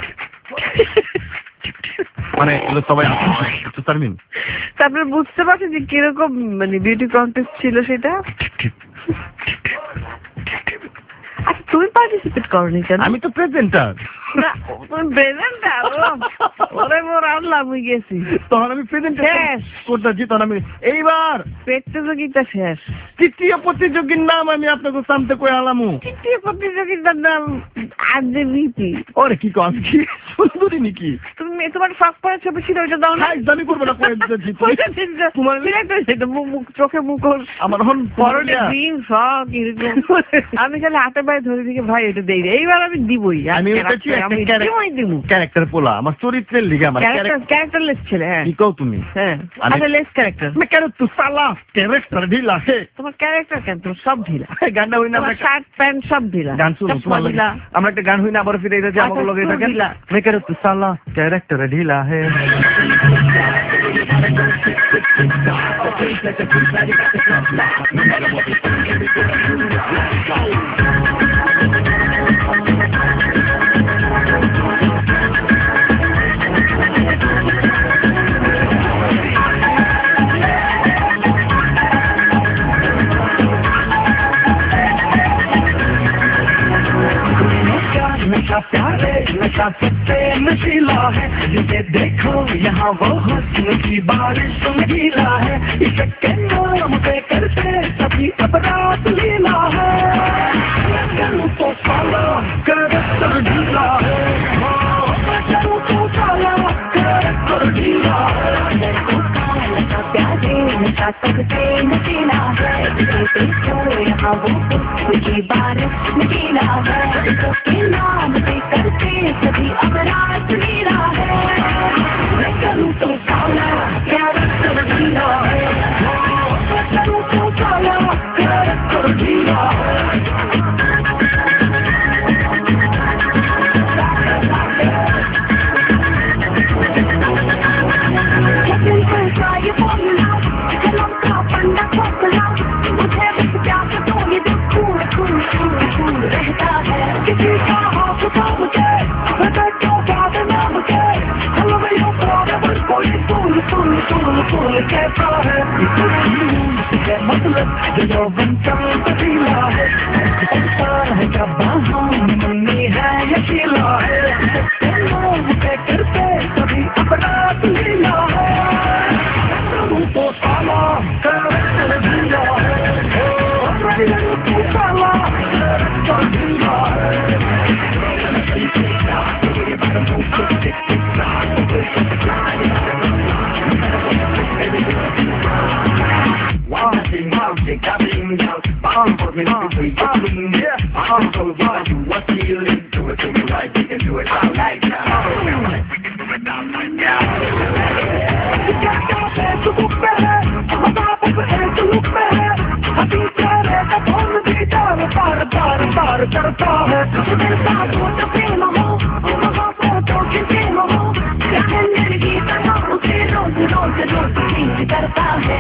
মানে এগুলো সবাই সালমিন তারপরে বুঝতে পারছি যে কিরকম মানে বিউটি কন্টেস্ট ছিল সেটা আচ্ছা তুমি পার্টিসিপেট করনি কেন আমি তো প্রেজেন্টার না তুমি প্রেজেন্টার ওরে মোর আল্লাহ মুই গেছি তখন আমি প্রেজেন্টেশন করতেছি তখন আমি এইবার প্রতিযোগিতা শেষ তৃতীয় প্রতিযোগীর নাম আমি আপনাকে সামনে কই আলামু তৃতীয় প্রতিযোগিতার নাম আজে বিপি ওরে কি কম কি সুন্দরী নাকি তুমি তোমার ফাঁক পড়া ছবি ছিল ওইটা দাও না জানি করবো না কয়ে দিচ্ছি তোমার সেটা মুখ মুখ চোখে মুখোশ আমার হন পরনে গ্রিন ফ্রক এরকম আমি খালি হাতে পায়ে ধরে দিকে ভাই এটা দেই এইবার আমি দিবই আমি ক্যারেক্টার পোলা আমার চরিত্রের লিগে আমার ক্যারেক্টারলেস ছেলে হ্যাঁ কি কও তুমি হ্যাঁ আচ্ছা লেস ক্যারেক্টার मैं कह रहा तू साला ক্যারেক্টার ঢিলা হে তোমার ক্যারেক্টার কেন তোমার সব ঢিলা গানটা হই না আমরা শার্ট প্যান্ট সব ঢিলা গান শুনো তোমার লাগে আমরা একটা গান হই না আবার ফিরে এটা যে আমাকে লগে থাকে मैं कह रहा तू साला ক্যারেক্টার ঢিলা হে नशा प्यारे नशा सबसे नशीला है जिसे देखो यहाँ वो हुस्न की बारिश गीला है इसे के नाम पे करते सभी अपराध लीला है करूँ तो साला कैरेक्टर ढीला है करूँ तो साला कैरेक्टर ढीला है नशा प्यारे नशा सबसे नशीला है जिसे देखो यहाँ वो हुस्न की बारिश गीला है इसके नाम पे करते सभी अपराध लीला है मैं करूँ तो साला कैरेक्टर ढीला है मैं करूँ तो साला कैरेक्टर ढीला है ये फॉर्मूला कलम का पन्ना खोखला मुझे बस प्यार तो ये दिल कूल कूल कूल कूल रहता है किसी का हाथ उठा मुझे मैं तो बात ना मुझे कोई फूल फूल फूल फूल कैसा है क्या मतलब जो यौवन का पतीला है ऐसा है क्या बाहों में मुन्नी है यकीला है करते कभी अपना लीला है तो साला कर ढीला है तो साला कर ढीला करता है करता है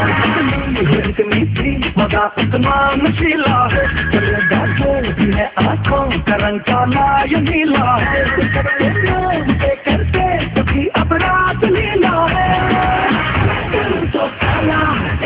मजा इतना नशीला है है आंखों का रंग काला या नीला है करते कभी अपराध लीला है तो साला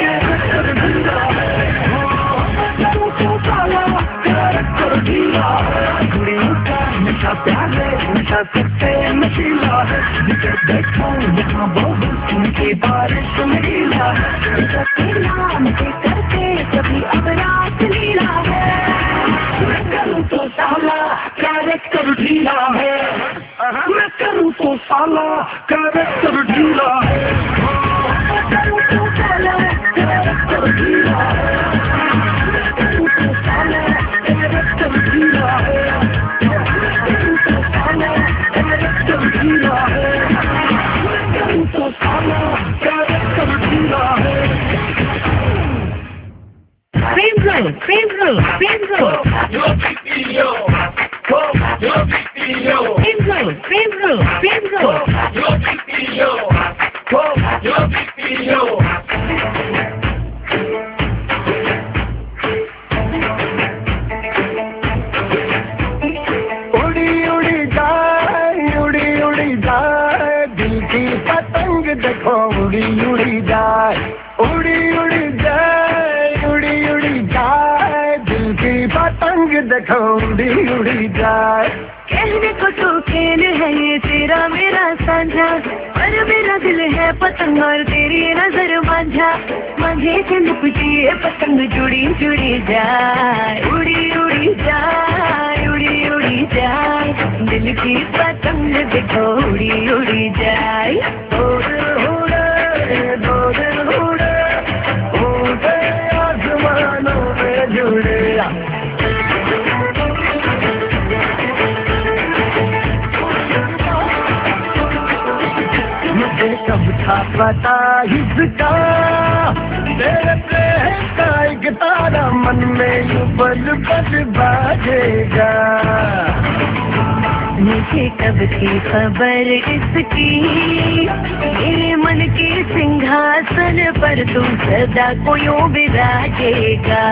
नशा प्यारे नशा सकते नशीला है जिसे देखो यहाँ बहुत उनकी बारिश मिला है नाम से करते कभी अपराध लीला है मैं करूँ तो साला कैरेक्टर ढीला है मैं करूँ तो साला कैरेक्टर ढीला है मैं करूँ तो साला कैरेक्टर ढीला है मैं करूँ तो साला कैरेक्टर ढीला है Frame roll, frame roll, frame roll. Your big video. Your big video. Frame roll, frame roll, frame roll. Your big video. Your big video. देखो उड़ी उड़ी जाए उड़ी उड़ी जाए उड़ी उड़ी जाए दिल की पतंग देखो उड़ी उड़ी जाए कहने को तो खेल है ये तेरा मेरा साझा पर मेरा दिल है पतंग और तेरी नजर माझा माझे से लिपटी पतंग जुड़ी जुड़ी जाए उड़ी उड़ी जाए उड़ी उड़ी जाए दिल की पतंग देखो उड़ी उड़ी जाए दो दिल उड़े दो दिल उड़े उड़े आसमानों में जुड़े मुझे कब था पता इसका तेरे प्रेम का एक तारा मन में यूं बज बज बाजेगा मुझे कब थी खबर इसकी मेरे मन के सिंहासन पर तुम सदा को यूं बिराजेगा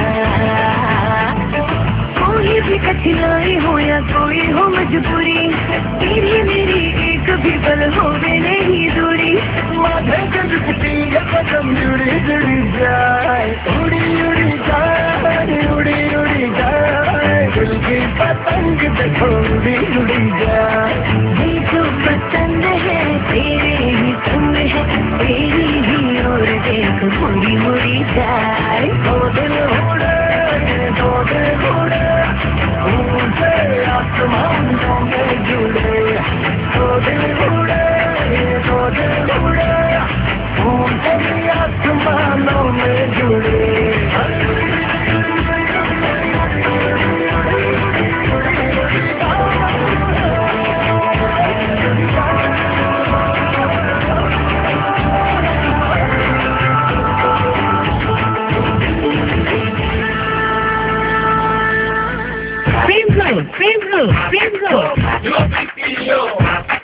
कोई भी कठिनाई हो या कोई हो मजबूरी तेरी मेरी एक भी पल हो नहीं दूरी माथे जगती कदम जुड़ी जुड़ी जाए उड़ी उड़ी जाए उड़ी उड़ी जाए दिल की पतंग देखो उड़ी उड़ी जाए ये जो पसंद है तेरे ही संग है तेरी ही और देख मुड़ी मुड़ी जाए दो दिल उड़े दो दिल उड़े ऊंचे आसमानों में जुड़े दो दिल उड़े दो दिल उड़े ऊंचे आसमानों में जुड़े Frame roll, frame roll, frame roll. Your big video.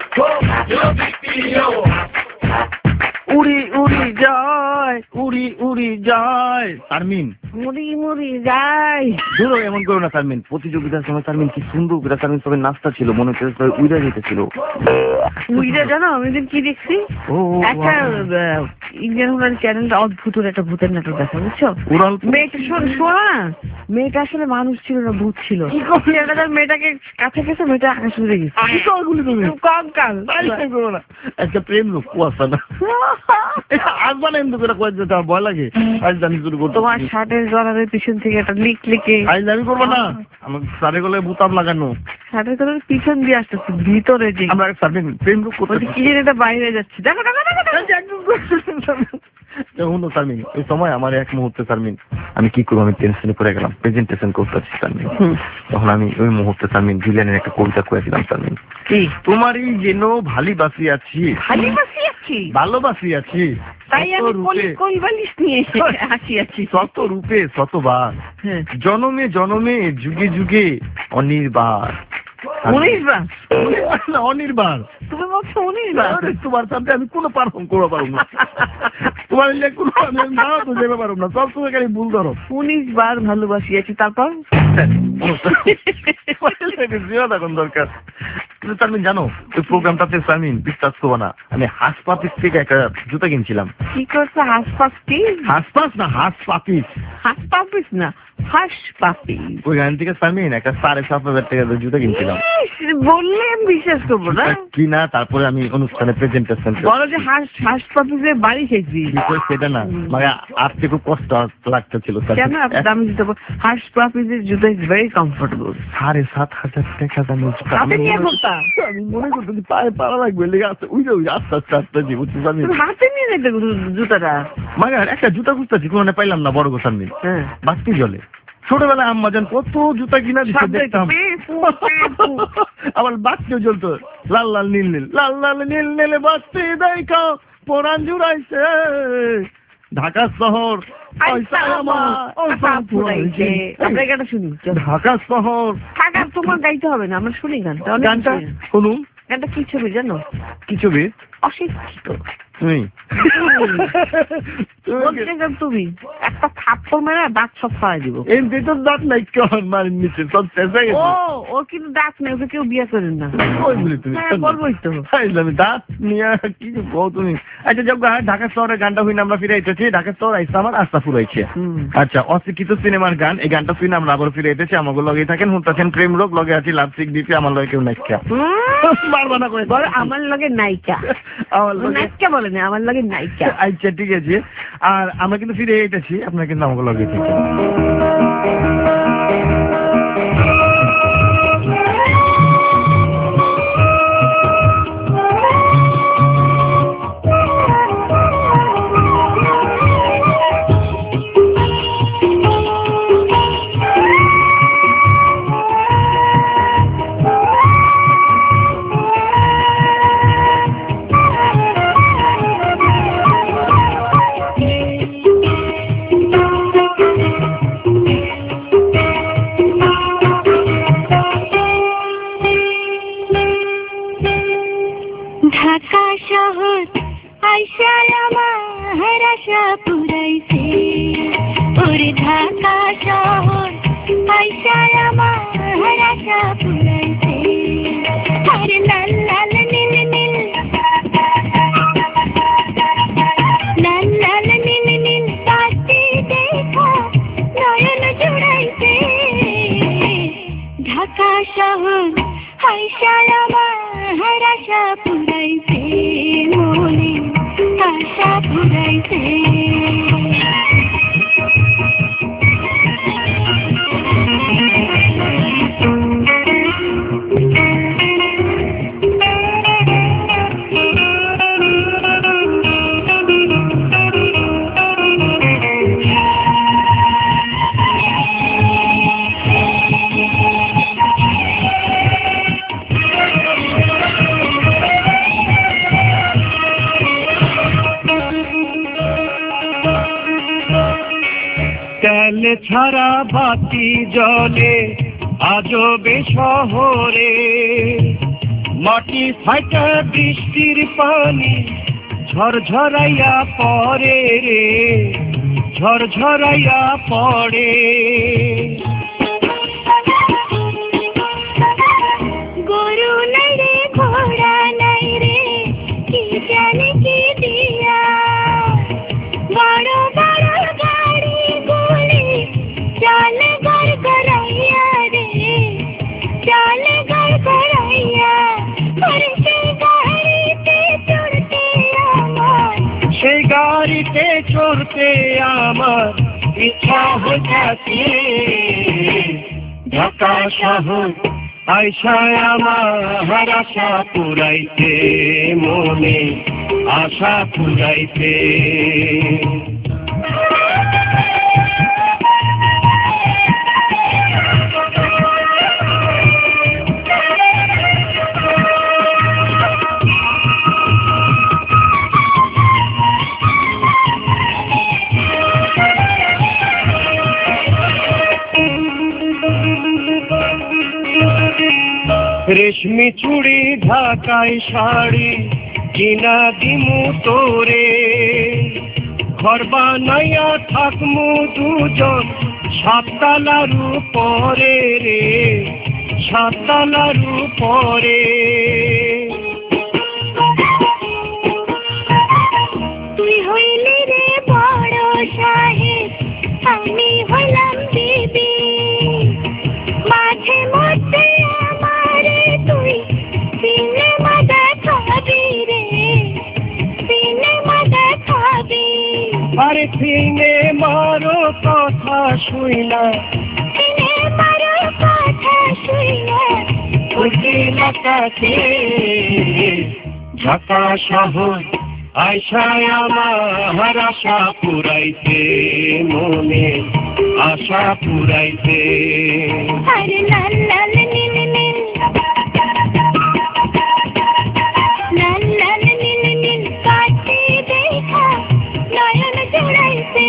Your big video. उड़ी उड़ी जाए उड़ी उड़ी মুড়ি যায় শারমিন, মুড়ি মুড়ি যাই। ধরো এমন করো না শারমিন, প্রতিযোগিতার সময় শারমিন কি সুন্দর করে শারমিন সবাই নাস্তা ছিল, মনে হচ্ছে সবাই উইরা যেতেছিল। উইরা জানো আমি দিন কি দেখছি, ও একটা ইন্ডিয়ান উড়ান চ্যানেলটা অদ্ভুত একটা ভূতের নাটক দেখা, বুঝছো? উড়াল মেয়েটা শোনো শোনো না, মেয়েটা আসলে মানুষ ছিল না, ভূত ছিল। ছেলেটা মেয়েটাকে কাছে গেছে, মেয়েটা আকাশে উড়ে গেছে। কঙ্কাল। করো না, একটা প্রেম লোক কুয়াশা না আসবা না এমনি করে কয়েক যেতে আমার ভয় লাগে। আজ জানি শুরু করতে তোমার শার্টের জড়ারের পিছন থেকে একটা লিক লিকে। আজ আমি করবো না, আমার সারে গলে বুতাম লাগানো, শার্টের জড়ারের পিছন দিয়ে আসতেছে ভিতরে যে আমরা শারমিন প্রেম লোক করতে কি জানি এটা বাইরে যাচ্ছে। দেখো দেখো দেখো শুনো শারমিন, ওই সময় আমার এক মুহূর্তে শারমিন আমি কি করবো, আমি টেনশনে পড়ে গেলাম, প্রেজেন্টেশন করতে পারছি শারমিন। তখন আমি ওই মুহূর্তে শারমিন ভিলেনের একটা কবিতা করেছিলাম শারমিন, কি তোমারই যেন ভালোবাসি আছি, ভালোবাসি আছি, ভালোবাসি আছি, তাই আমি কোল বালিশ নিয়ে আসি আছি, শত রূপে শতবার, হ্যাঁ জনমে জনমে যুগে যুগে অনির্বার। উনিশ বার না অনির্বার, তুমি বলছো উনিশ বার? তোমার সাথে আমি কোনো পারফর্ম করবো পারবো না, তোমার কোনো আমি নাও তো যেতে পারবো না, সব সময় খালি ভুল ধরো। উনিশ বার ভালোবাসি আছি, তারপর এখন দরকার। কিন্তু শারমিন জানো ওই প্রোগ্রামটাতে শারমিন বিশ্বাস করবো না, আমি হাঁস পাপিস থেকে একটা জুতা কিনছিলাম। কি করছে? হাঁস পাপি? হাঁস পাস না হাঁস পাপিস, হাঁস পাপিস না হাঁস পাপি। ওই গান থেকে শারমিন একটা সাড়ে সাত হাজার টাকা জুতা কিনছিলাম। বললে আমি বিশ্বাস করবো না। কিনা তারপরে আমি অনুষ্ঠানে প্রেজেন্টেশন বলো যে হাঁস হাঁস পাপিসে বাড়ি খেয়েছি, সেটা না মানে আসতে খুব কষ্ট লাগতেছিল। কেন দামি জুতো? হাঁস পাপিসের জুতো ইজ ভেরি কমফোর্টেবল। সাড়ে সাত হাজার টাকা দামের জুতা হাতে নিয়ে ঘুরতা? আমি মনে করতে পায়ে পাড়া লাগবে লেগে আসতে ওই যে ওই আস্তে আস্তে আস্তে যে বুঝতে পারবি হাতে নিয়ে যেতে জুতাটা, মানে একটা জুতা খুঁজতেছি কোনো পাইলাম না, বড় গোসার নেই হ্যাঁ বাড়তি জলে। ছোটবেলায় আম্মা জান কত জুতা কিনা দিতে দেখতাম, আবার বাড়তিও জ্বলতো লাল লাল নীল নীল, লাল লাল নীল নীলে বাড়তি দেখা পরাণ জুড়াইছে ঢাকা শহর, ঢাকা শহর। থাকা তোমার গাইতে হবে না, আমরা শুনি গানটা। গানটা শুনুন। গানটা কি ছবি জানো? কি ছবি? অশিক্ষিত। তুমি তুমি একটা থাপ্পড় মেরে দাঁত সব ফাড়াই দিব। এই ভিতর দাঁত নাই কেমন মারির নিচে সব শেষ হয়ে গেছে। ও ওর কিন্তু দাঁত নেই, ওকে কেউ বিয়ে করেন না। ওই বলি তুমি বলবোই তো আমি দাঁত নিয়ে কি কো তুমি। আচ্ছা যাক ঢাকা শহরের গানটা হইনা আমরা ফিরে এসেছি, ঢাকা শহর আইসা আমার আস্থা ফুরাইছে। আচ্ছা অশিক্ষিত সিনেমার গান, এই গানটা শুনে আমরা আবার ফিরে এসেছি। আমাকে লগে থাকেন হুনতাছেন প্রেম রোগ, লগে আছি লাভসিক দিপি, আমার লগে কেউ নাইকা মারবা না করে বল আমার লগে নাইকা, আমার লগে নাইকা বলে না, আমার লগে নাইকা। আচ্ছা ঠিক আছে, আর আমরা কিন্তু ফিরে এসেছি, আপনারা কিন্তু আমাকে লগে থাকেন। ঢাকা শহর আইসা আমার আশা পুরাইছে, ওরে ঢাকা শহর আইসা আমার আশা পুরাইছে। আরে লাল লাল নীল নীল, লাল লাল নীল নীল পাতি দেখা নয়ন জুড়াইছে। ঢাকা শহর আইসা আমার আশা পুরাইছে, মনে আশা পুরাইছে। তেল ছাড়া বাতি জলে আজবে শহরে, মাটি ফাটা বৃষ্টির পানি ঝরঝরাইয়া পরে রে। ঝরঝরাইয়া পড়ে। গরু নাই রে ঘোড়া নাই রে কি জানি কি দিয়া, বড় বড় গাড়ি গুলি চলে গড় গড়াইয়া রে, চলে গড় গড়াইয়া। আরে সেই গাড়িতে চড়তে আমার, সেই গাড়িতে চড়তে আমার ইচ্ছা হইতাছে। ঢাকা শহর আইসায় আমার আশা পুরাইতে, মনে আশা পুরাইতে। রেশমি চুড়ি ঢাকায় শাড়ি কিনা দিমু তোরে, ঘর বানাইয়া থাকমু দুজন সাততলার উপরে রে, সাততলার উপরে। তুই হইলি রে বড় সাহেব, আমি হইলাম বিবি। মাঝে মধ্যে আমারে তুই সিনেমা দেখাবি রে, সিনেমা দেখাবি। আরে সিনেমারও কথা শুইলা, সিনেমার কথা শুইলা উঠিলাকাছে। ঢাকা শহর আইসায় আমার আশা পুরাইতে, মনে আশা পুরাইতে। আরে লাল লাল নীল নীল, লাল লাল নীল নীল কাটে দেখা নয়ন জড়াইতে।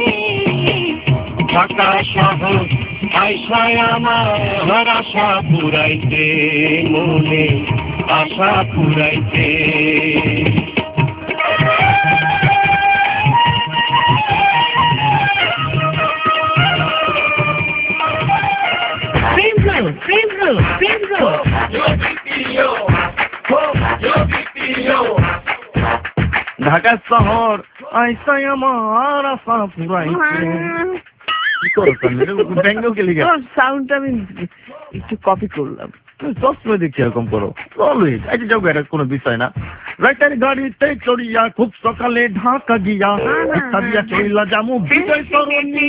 ঢাকা শহর আইসায় আমার আশা পুরাইতে, মনে আশা পুরাইতে। ঢাকা শহর আইসাই আমার আশা পুরাইতে। কি করো ব্যঙ্গ কে লিখে? সাউন্ডটা আমি একটু কপি করলাম। সবসময় দেখছি এরকম করো, অলওয়েজ। আচ্ছা যাও, এটা কোনো বিষয় না। রাইটার গাড়িতে চড়িয়া খুব সকালে ঢাকা গিয়া, ইচ্ছা দিয়া চইলা যামু বিজয় সরণি।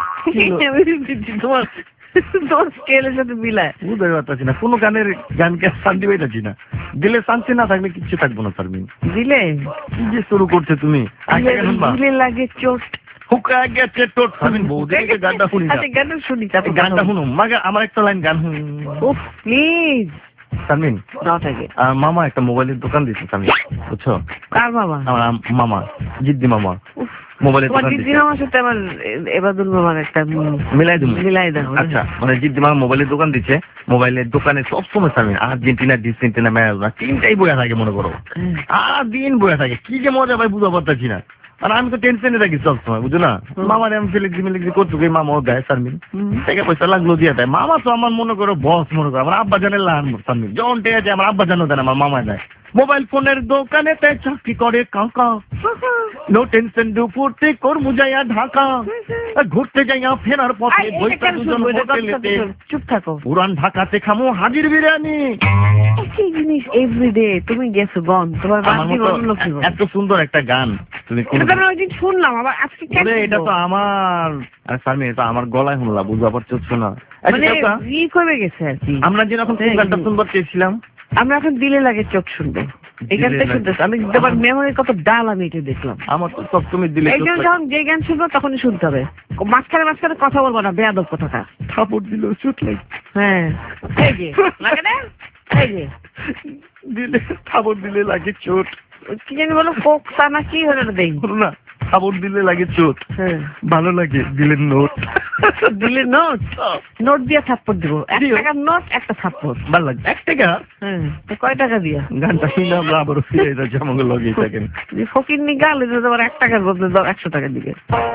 তোমার তোমার স্কেলের সাথে মিলায় বুঝতে পারতাছি না, কোনো গানের গানকে শান্তি পাইতাছি না। দিলে শান্তি না থাকলে কিচ্ছু থাকবো না। শারমিন দিলে কি যে শুরু করছে তুমি? আগে শুনবা দিলে লাগে চোট হুকা গেছে টোট। শারমিন বৌদিকে গানটা শুনি না, আচ্ছা গানটা শুনি, তারপর গানটা শুনুন। মাগে আমার একটা লাইন গান শুনুন। উফ প্লিজ শারমিন, নট আগে। আহ, মামা একটা মোবাইলের দোকান দিচ্ছে শারমিন, বুঝছো? কার বাবা? আমার আম- মামা জিদ্দি মামা উফ, মোবাইলের তোমার দোকান দিদি দিচ্ছে। আমার সাথে আমার এ- এবাদুল মামার একটা উম, মিলাই দিন মিলাই দাও। আচ্ছা, মানে জিদ্দি মামা মোবাইলের দোকান দিচ্ছে। মোবাইলের দোকানে সবসময় শারমিন আর্জেন্টিনা ডিসেন্টিনা ম্যারাডোনা তিনটাই বইয়া থাকে মনে করো, আর দিন বইয়া থাকে। কি যে মজা ভাই বুঝা পারতাছি না। আর আমি তো টেনশনে থাকি সবসময়, বুঝো না? মামার আমি ফেলেছি মিলেছি করছো, মামাও দেয় শারমিন, টাকা পয়সা লাগলো দিয়ে দেয়। মামা তো আমার মনে করো বস, মনে করো আমার আব্বা জানের লান শারমিন। যখন টেয়া যায় আমার আব্বা জানো দেন, আমার মামা দেয়। মোবাইল ফোনের দোকানে তাই চাকরি করে কাকা, নো টেনশন দুপুরতে কর্মু যাইয়া ঢাকা, ঘুরতে যাইয়া ফেরার পথে বইটা দুজন হোটেলেতে, চুপ থাকো। পুরান ঢাকাতে খামো হাজির বিরিয়ানি। একই জিনিস এভরিডে। তুমি গেছো গন, তোমার আমার বাকি মতো অন্য কি বলে? এত সুন্দর একটা গান তুমি কোন- এটা তো আমরা ওই দিন শুনলাম, আবার আজকে কেন ওরে, এটা শুনবো? তো আমার আরে শারমিন, এটা আমার গলায় শুনলাম, বুঝতে পারছো না? আচ্ছা, মানে কাকা, ই কমে গেছে আর কি। আমরা যেরকম কোন গানটা শুনবার চেয়েছিলাম, আমরা এখন দিলে লাগে চোখ শুনবো, এখানটা দিলে শুনতেছি। আমি লাগে। তোমার মেমোরির কত ডাল আমি এটা দেখলাম। আমার তো সব তুমি দিলে এই জন্য যখন যে গান শুনবো তখনই শুনতে হবে, মাঝখানে মাঝখানে কথা বলবো না, বেয়াদব কথাটা। থাপড় দিল চুট লাগে, হ্যাঁ এই যে লাগে না, এই যে দিলে থাপড় দিলে লাগে চোট। কি জানি বলো, কোক চা না কি হলো দেই। শোনো না, থাবর দিলে লাগে চোট, হ্যাঁ ভালো লাগে দিলেন নোট। দিলে নোট, নোট দিয়ে থাপ্পড় দিব, এক টাকার নোট একটা থাপ্পড়। ভালো লাগে এক টাকা। হ্যাঁ তো কয় টাকা দিয়া? গানটা শুনে আমরা আবারও ফিরে যাচ্ছি, আমাকে লগেই থাকেন। ফকির নি গাল তোমার এক টাকার বদলে দাও একশো টাকা দিবে।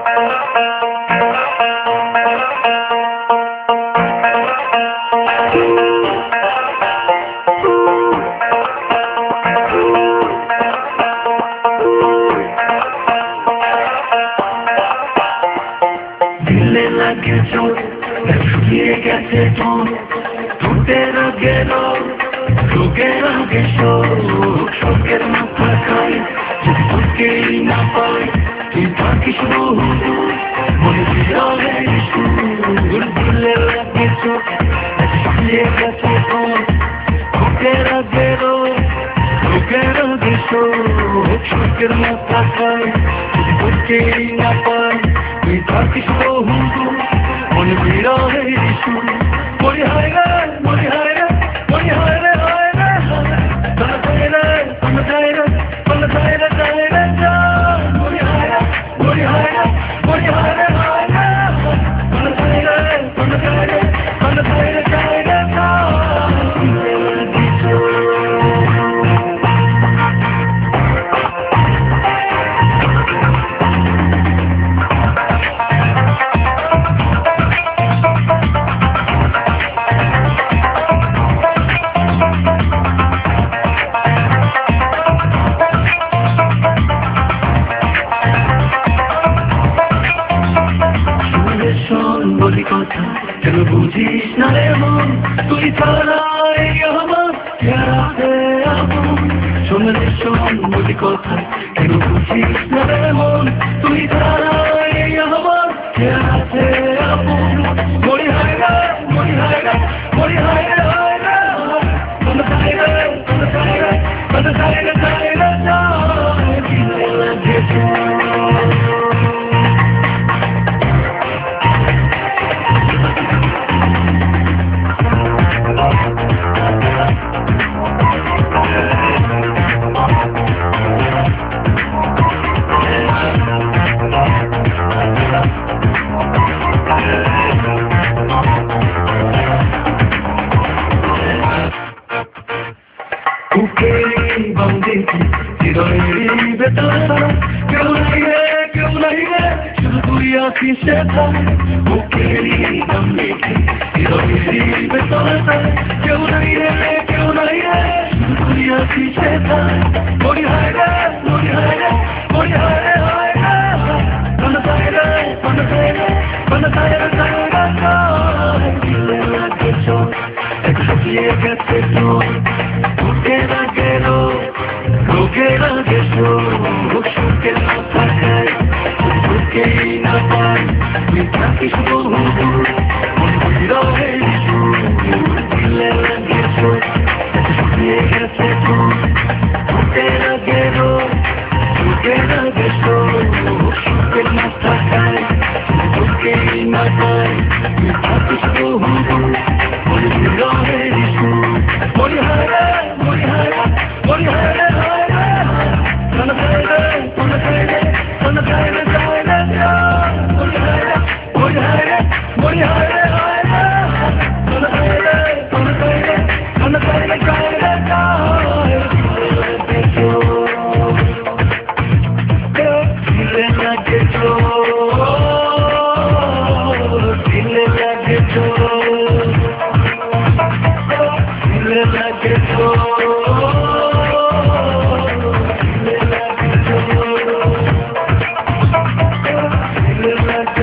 দিলে লাগে চোট, শুকিয়ে গেছে ঠোঁট, ঠোঁটের গেল রোগের আগে শোক, শোকের মাথা খাই যদি তোকেই না পাই, তুই থাকিস বহু মনে বিরহের সুর। দিলে লাগে চোট, শুকিয়ে গেছে ঠোঁট, ঠোঁটের গেল রোগের আগে শোক, শোকের মাথা খাই যদি তোকেই না পাই, তুই থাকিস বহু মনে বিরহের সুর। মরি হয় রে, মরি হয় রে, মরি হয় রে, হয় রে, তন যায় রে, তন যায় রে, তন যায় রে, যায় রে, যায়। মরি হয় রে, মরি হয় রে, মরি হয় রে, হয় রে, তন যায় রে, তন যায় রে, তন যায় রে, যায় রে, যায়। বলি কথা কেন বুঝিস না রে মন, তুই ছাড়া এই আমার কে আছে আপন। শোন রে শোন বলি কথা কেন বুঝিস না রে মন, তুই ছাড়া এই আমার কে আছে আপন। মরি হয় রে, মরি হয় রে, মরি হয় রে, হয় রে, তন যায় রে, তন যায় রে, তন যায় রে, যায় রে, যায়। দিলে লাগে কেউ নাই রে, কেউ নাই রে, শুধু তুই আসিস বুকেরি নাম লেখে হৃদয়েরই ভেতরে। কেউ নাই রে, কেউ নাই রে, শুধু তুই আসিস মরি হয় রে, মরি হয় রে, মরি হয় রে, হয় রে, তন যায় রে, তন যায় রে, তন যায় রে, যায় রে, যায়। দিলে লাগে চোট, এক শুকিয়ে গেছে ঠোঁট, বুকের গেল রোগের আগে শোক, শোকের মাথা খাই তোকেই না পাই, তুই থাকিস বহু দূর মনে বিরহের সুর। দিলে লাগে চোট, শুকিয়ে গেছে ঠোঁট, বুকের গেল রোগের আগে শোক, শোকের মাথা খাই তোকেই না পাই, তুই থাকিস বহু দূর মনে বিরহের সুর। মরি হয় রে, মরি হয় রে, মরি হয় রে, হয় রে, তন যায় রে, তন যায় রে, তন যায় রে, যায় রে, যায়। মরি হয় রে, মরি হয় রে, মরি হয় রে, হয় রে, তন যায় রে, তন যায় রে, তন যায় রে, যায় রে, যায়। দিলে লাগে চোট, দিলে লাগে চোট, দিলে লাগে চোট, দিলে লাগে চোট, দিলে লাগে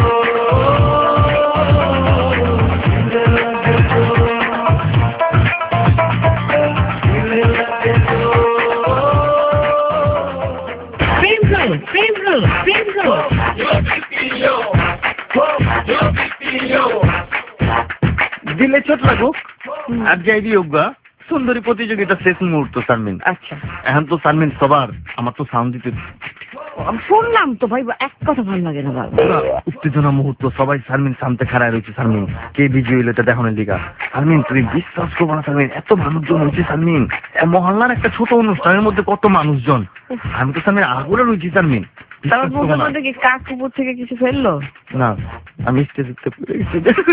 দিলে চোট লাগুক আর যাই দিও গা। সুন্দরী প্রতিযোগিতা শেষ মুহূর্ত সারমিন। আচ্ছা এখন তো সারমিন সবার আমার তো সাউন্ড দিতে আমি শুনলাম তো ভাই, এক কথা ভালো লাগে না বাবা। উত্তেজনা মুহূর্ত, সবাই সারমিন সামনে খাড়ায় রয়েছে। সারমিন কে বিজয়ী হইলো এটা দেখানোর লিগা। সারমিন তুমি বিশ্বাস করবো না সারমিন, এত মানুষজন হয়েছে সারমিন। মহল্লার একটা ছোট অনুষ্ঠানের মধ্যে কত মানুষজন। আমি তো সারমিন আগুনে রয়েছি সারমিন। তারপর বিশ্বাস করো মুখের না। মধ্যে কি কাক উপর থেকে কিছু ফেললো? না আমি স্টেজে পড়ে গেছি।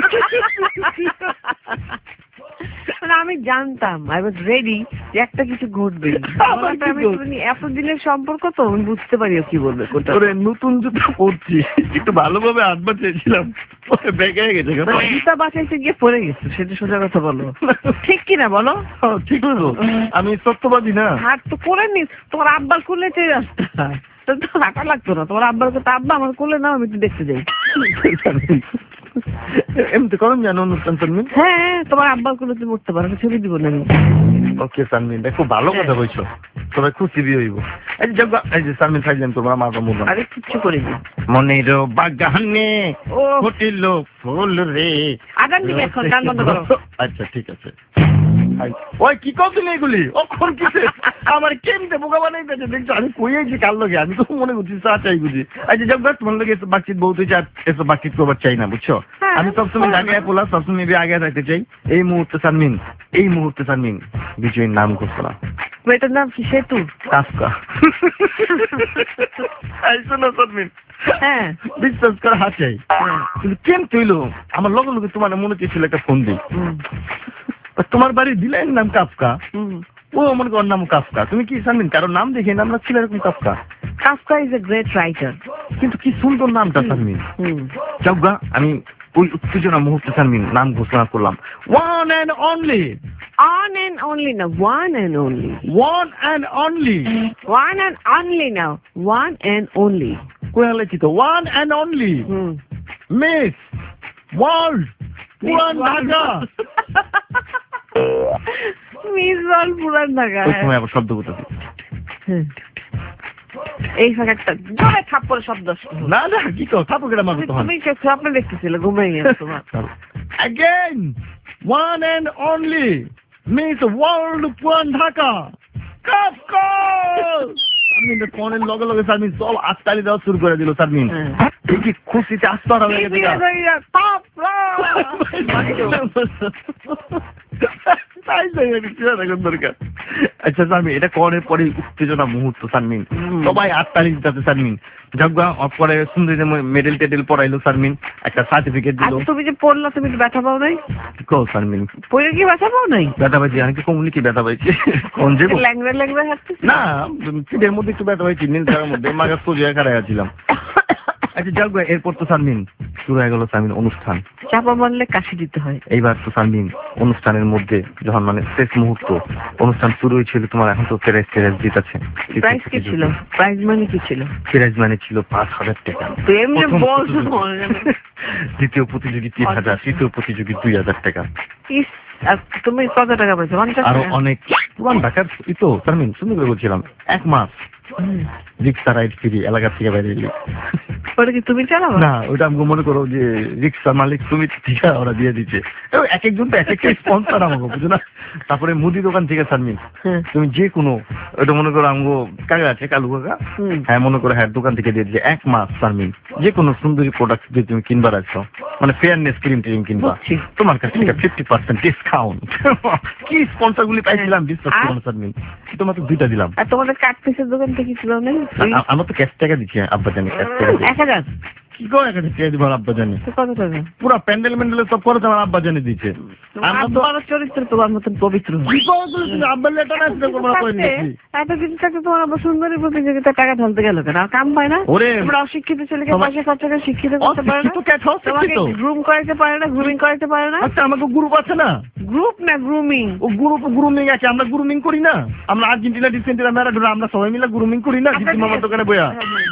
মানে আমি জানতাম, আই ওয়াজ রেডি যে একটা কিছু ঘটবে। আবার কি আমি ঘটবে? তুমি এত দিনের সম্পর্ক তো আমি বুঝতে পারিও কি বলবে কোনটা। ওরে নতুন জুতো পরছি, একটু ভালোভাবে হাতবা চেয়েছিলাম, পরে বেঁকে গেছে। মানে জুতা বাঁচাইতে গিয়ে পড়ে গেছে, সেটা সোজা কথা বলো। ঠিক কিনা বলো? হ্যাঁ, ঠিক তো, আমি সত্যবাদী না। হাট তো করে নি, তোমার আব্বার কোলে চেয়ে রাস্তা তো তো হাঁটা লাগতো না। তোমার আব্বার কথা, আব্বা আমার কোলে নাও, আমি একটু দেখতে যাই। এমনি করুন জানো অনুষ্ঠান সানমিন? হ্যাঁ, তোমার আব্বার কোলে তুমি উঠতে পারো, আমি ছবি দিব না আমি। ওকে সানমিন, খুব ভালো কথা কইছো, সবাই খুশি বি হইব। এই যে এই যে সানমিন সাইজেন তোমরা আমার মুখ আরে কিচ্ছু করিনি। মনের বাগানে ও ফুটিল ফুল রে। আগান দিকে এখন গান বন্ধ করো। আচ্ছা ঠিক আছে। ওই কি কত এগুলি অক্ষর কিসে আমার কেমতে বোকা বানাই পেয়েছে দেখছো, আমি কইয়েছি কার লগে, আমি তো মনে করছি চা চাই বুঝি। আচ্ছা যাক তোমার লগে এসব বাকিত বহুত হয়েছে, আর এসব বাকিত করবার চাই না বুঝছো। আমি সবসময় আগে পোলা, সবসময় আগে থাকতে চাই। এই মুহূর্তে সানমিন, এই মুহূর্তে সানমিন বিজয়ীর নাম ঘোষণা। এটার নাম কি? সেতু? কাফকা। শোনো সানমিন, হ্যাঁ বিশ্বাস করে হাসাই, কিন্তু কেন তুইলো আমার লগে লগে তোমার মনে চেয়েছিল একটা ফোন দিই। তোমার বাড়ির দিলেন নাম কাফকা, ও মনে কর নাম কাফকা। তুমি কি সানমিন কারো নাম দেখে নাম রাখছিল এরকম Kafka? Kafka is a great writer. কিন্তু কি সুন্দর নামটা সানমিন। যাওগা আমি ওই উত্তেজনা মুহূর্তে সানমিন নাম ঘোষণা করলাম, one and only. On and only না, one and only. One and only. One and only না, ওয়ান এন্ড অনলি। কোয়া লিখিত one and only miss world পুরান ঢাকা। মিস ওয়ার্ল্ড পুরান ঢাকা। ওই সময় আবার শব্দ করতে এই ফাঁকে একটা জোরে থাপ্পড় শব্দ। না না কি কো থাপো কেটে মারবো তখন। তুমি স্বপ্নে দেখতেছিলে, ঘুমিয়ে গেছো তোমার। Again, one and only Miss World পুরান ঢাকা কাফকা। আমি ফোনের লগে লগে সারমিন সব আস্তালি দেওয়া শুরু করে দিল। সারমিন এই কি খুশিতে আস্তারা হয়ে গেছে। আচ্ছা সারমিন, এটা কনের পরে উত্তেজনা মুহূর্ত সারমিন, সবাই আত্মালি দিতে সারমিন। যাক পরে সুন্দর মেডেল টেডেল পড়াইলো সারমিন, একটা সার্টিফিকেট দিল। তুমি যে পড়লা, তুমি কি ব্যথা পাও নাই? কো সারমিন পড়ে কি ব্যথা পাও নাই? ব্যথা পাইছি, আমি কি কমলি কি ব্যথা পাইছি? কোন যে ল্যাংড়া ল্যাংড়া হাঁটতে না, পিঠের মধ্যে একটু ব্যথা পাইছি, নীল ছাড়ার মধ্যে মাগা সোজা খাড়াই আছিলাম। আচ্ছা যাক এরপর তো সারমিন শুরু হয়ে গেল সারমিন অনুষ্ঠান। চাপা মারলে কাশি দিতে হয়। এইবার তো সারমিন অনুষ্ঠানের মধ্যে যখন মানে শেষ মুহূর্ত, অনুষ্ঠান শুরু হয়েছিল তোমার, এখন তো প্রাইজ প্রাইজ জিতেছে। প্রাইজ কি ছিল? প্রাইজ মানে কি ছিল? প্রাইজ মানে ছিল পাঁচ হাজার টাকা। তো এমনি বলছো। দ্বিতীয় প্রতিযোগী তিন হাজার, তৃতীয় প্রতিযোগী দুই হাজার টাকা। ইস, আর তুমি কত টাকা পাইছো? আরো অনেক পুরান ঢাকার তো সারমিন সুন্দর করে বলছিলাম, এক মাস রিক্সা রাইড ফ্রি এলাকা থেকে বাইরে এলি। ওটা কি তুমি চালাবো? না, ওইটা আমি মনে করো যে রিক্সা মালিক তুমি ঠিকা ওরা দিয়ে দিচ্ছে। এক একজন তো এক একটা স্পন্সর আমাকে বুঝো না। তারপরে মুদি দোকান থেকে সারমিন তুমি যে কোনো ওইটা মনে করো আমগো কাকা আছে কালু কাকা, হ্যাঁ মনে করো হ্যাঁ দোকান থেকে দিয়ে দিচ্ছে এক মাস সারমিন যে কোনো সুন্দরী প্রোডাক্ট যদি তুমি কিনবার আছো, মানে ফেয়ারনেস ক্রিম টিম কিনবা, তোমার কাছ থেকে ফিফটি পার্সেন্ট ডিসকাউন্ট। কি স্পন্সর গুলি পাইছিলাম বিশ্বাস করো না সারমিন, তোমার তো দুইটা দিলাম। আর তোমাদের কাঠ পিসের দোকান থেকে ছিল না? আমার তো ক্যাশ টাকা দিচ্ছি আব্বা জানি, ক্যাশ টাকা এক হাজার। কি গো এক হাজার টাকা দিব আব্বা জানি? কত টাকা? পুরা প্যান্ডেল ম্যান্ডেল সব করে আমার আব্বা জানি দিচ্ছে। আমার চরিত্র তোমার মতন পবিত্র। আব্বা লেটার আসতে করবো এত কিছু থাকতে তোমার আবার সুন্দরী প্রতিযোগিতা টাকা ঢালতে গেল কেন? আর কাম পায় না? ওরে তোমরা অশিক্ষিত ছেলেকে পয়সা খরচ করে শিক্ষিত করতে পারে না? তোমাকে গ্রুম করাইতে পারে না, গ্রুমিং করাইতে পারে না? আচ্ছা আমাকে গ্রুপ আছে না? গ্রুপ না গ্রুমিং। ও গ্রুপ গ্রুমিং আছে, আমরা গ্রুমিং করি না? আমরা আর্জেন্টিনা ডিসেন্টিনা ম্যারাডোনা আমরা সবাই মিলে গ্রুমিং করি না? জিতু মামার দোকানে বইয়া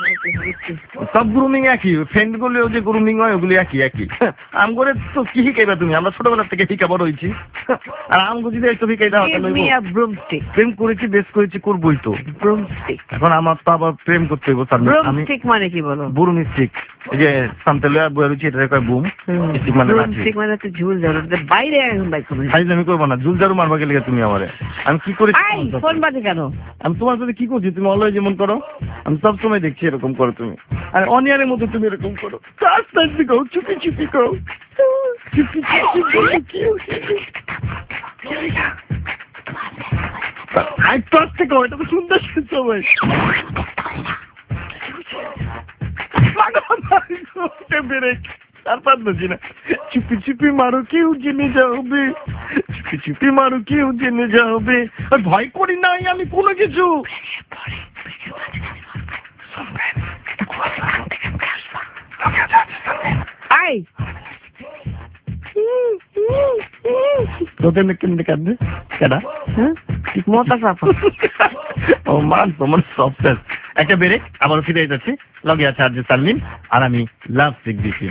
সব গ্রুমিং একই, ফ্রেন্ড গুলো যে গ্রুমিং হয় ওগুলি একই একই। আম করে তো কি শিখাইবা তুমি? আমরা ছোটবেলা থেকে শিখা বড় হয়েছি, আর আমগো যদি একটু শিখাই দাও প্রেম করেছি বেশ করেছি করবোই তো। ব্রুমস্টিক এখন আমার তো আবার প্রেম করতে হইব। ব্রুমস্টিক মানে কি বলো? ব্রুমস্টিক এই যে সামতেলিয়া বইয়া রয়েছে এটা কয় বুম স্টিক মানে ব্রুমস্টিক মানে তো ঝুল ঝাড়ু বাইরে এখন বাইক করে খাইজ আমি করবো না, ঝুল ঝাড়ু মারবা গেলে তুমি আমারে। আমি কি করি? ফোন বাজে কেন? আমি তোমার সাথে কি করছি? তুমি অলওয়েজ যেমন করো, আমি সব সময় দেখছি এরকম করো তুমি, আর অনিয়ারের মতো তুমি এরকম করো। আস্তে আস্তে করো, চুপি চুপি করো, চুপি চুপি আস্তে করো, এটা তো সুন্দর সবাই ব্রেক আর পারছি না। চুপি চুপি মারো কেউ জেনে যাবে, চুপি চুপি মারো কেউ জেনে যাবে। ভয় করি নাই আমি কোনো কিছু। তোদের কেমনি কাঁদবে কেডা? মতা চাপা ও মান তোমার সফটওয়্যার। একটা ব্রেক, আবার ফিরে যাচ্ছি। লগে আছে আরজে সালমিন আর আমি লাভ সিক দিচ্ছি।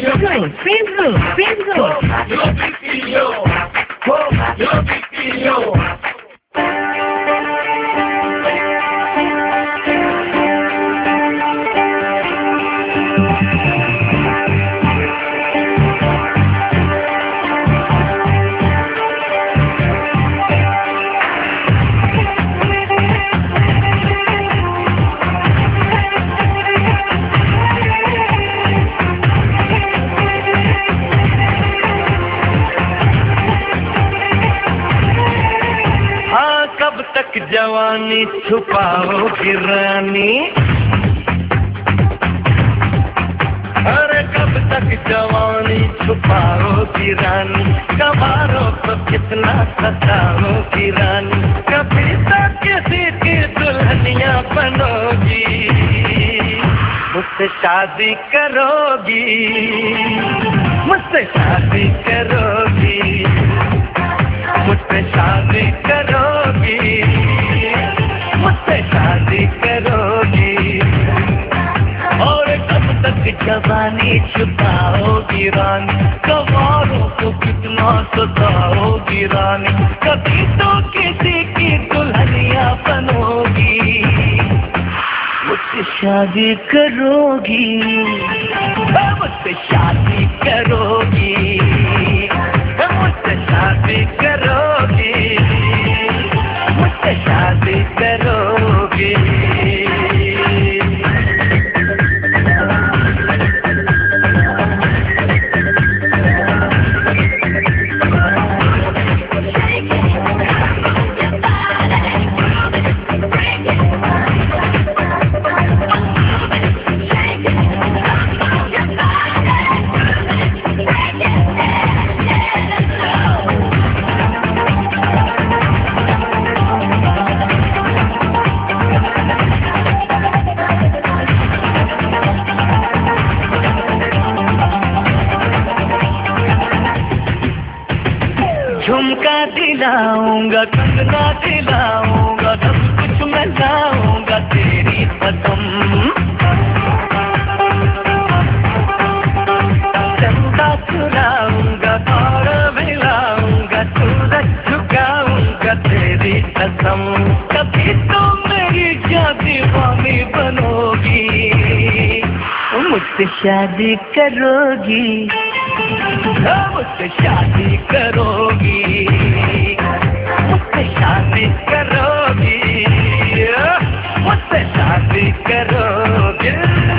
Zone, Friend Zone, Friend Zone. जवानी छुपाओगी रानी, अरे कब तक जवानी छुपाओगी रानी, कबारों को कितना सताओगी रानी, कभी तक किसी की दुल्हनिया बनोगी, मुझसे शादी करोगी, मुझसे शादी करोगी, मुझसे शादी करोगी, मुझसे शादी करोगी, और कब तक जवानी छुपाओगी रानी, कबारों को कितना सताओगी रानी, कभी तो किसी की दुल्हनिया बनोगी, मुझसे शादी करोगी, मुझसे शादी करोगी, मुझसे शादी करोगी, मुझसे शादी करोगी। झुमका दिलाऊंगा, कंगना दिलाऊंगा, सब कुछ मैं लाऊंगा तेरी कसम, चंदा चुराऊंगा और मिलाऊंगा, सूरज झुकाऊंगा तेरी कसम, कभी तो मेरी दीवानी बनोगी, मुझसे शादी करोगी, मुझसे शादी करोगी, मुझसे शादी करोगी, मुझसे शादी करोगी।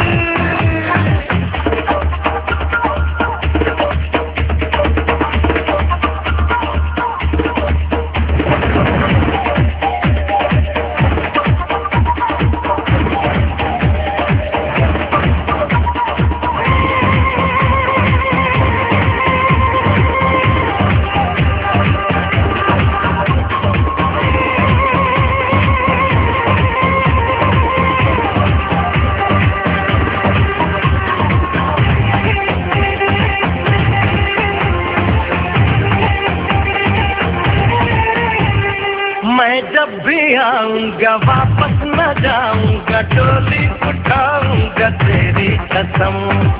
मैं जब भी आऊंगा वापस न जाऊंगा, डोली उठाऊंगा तेरी कसम,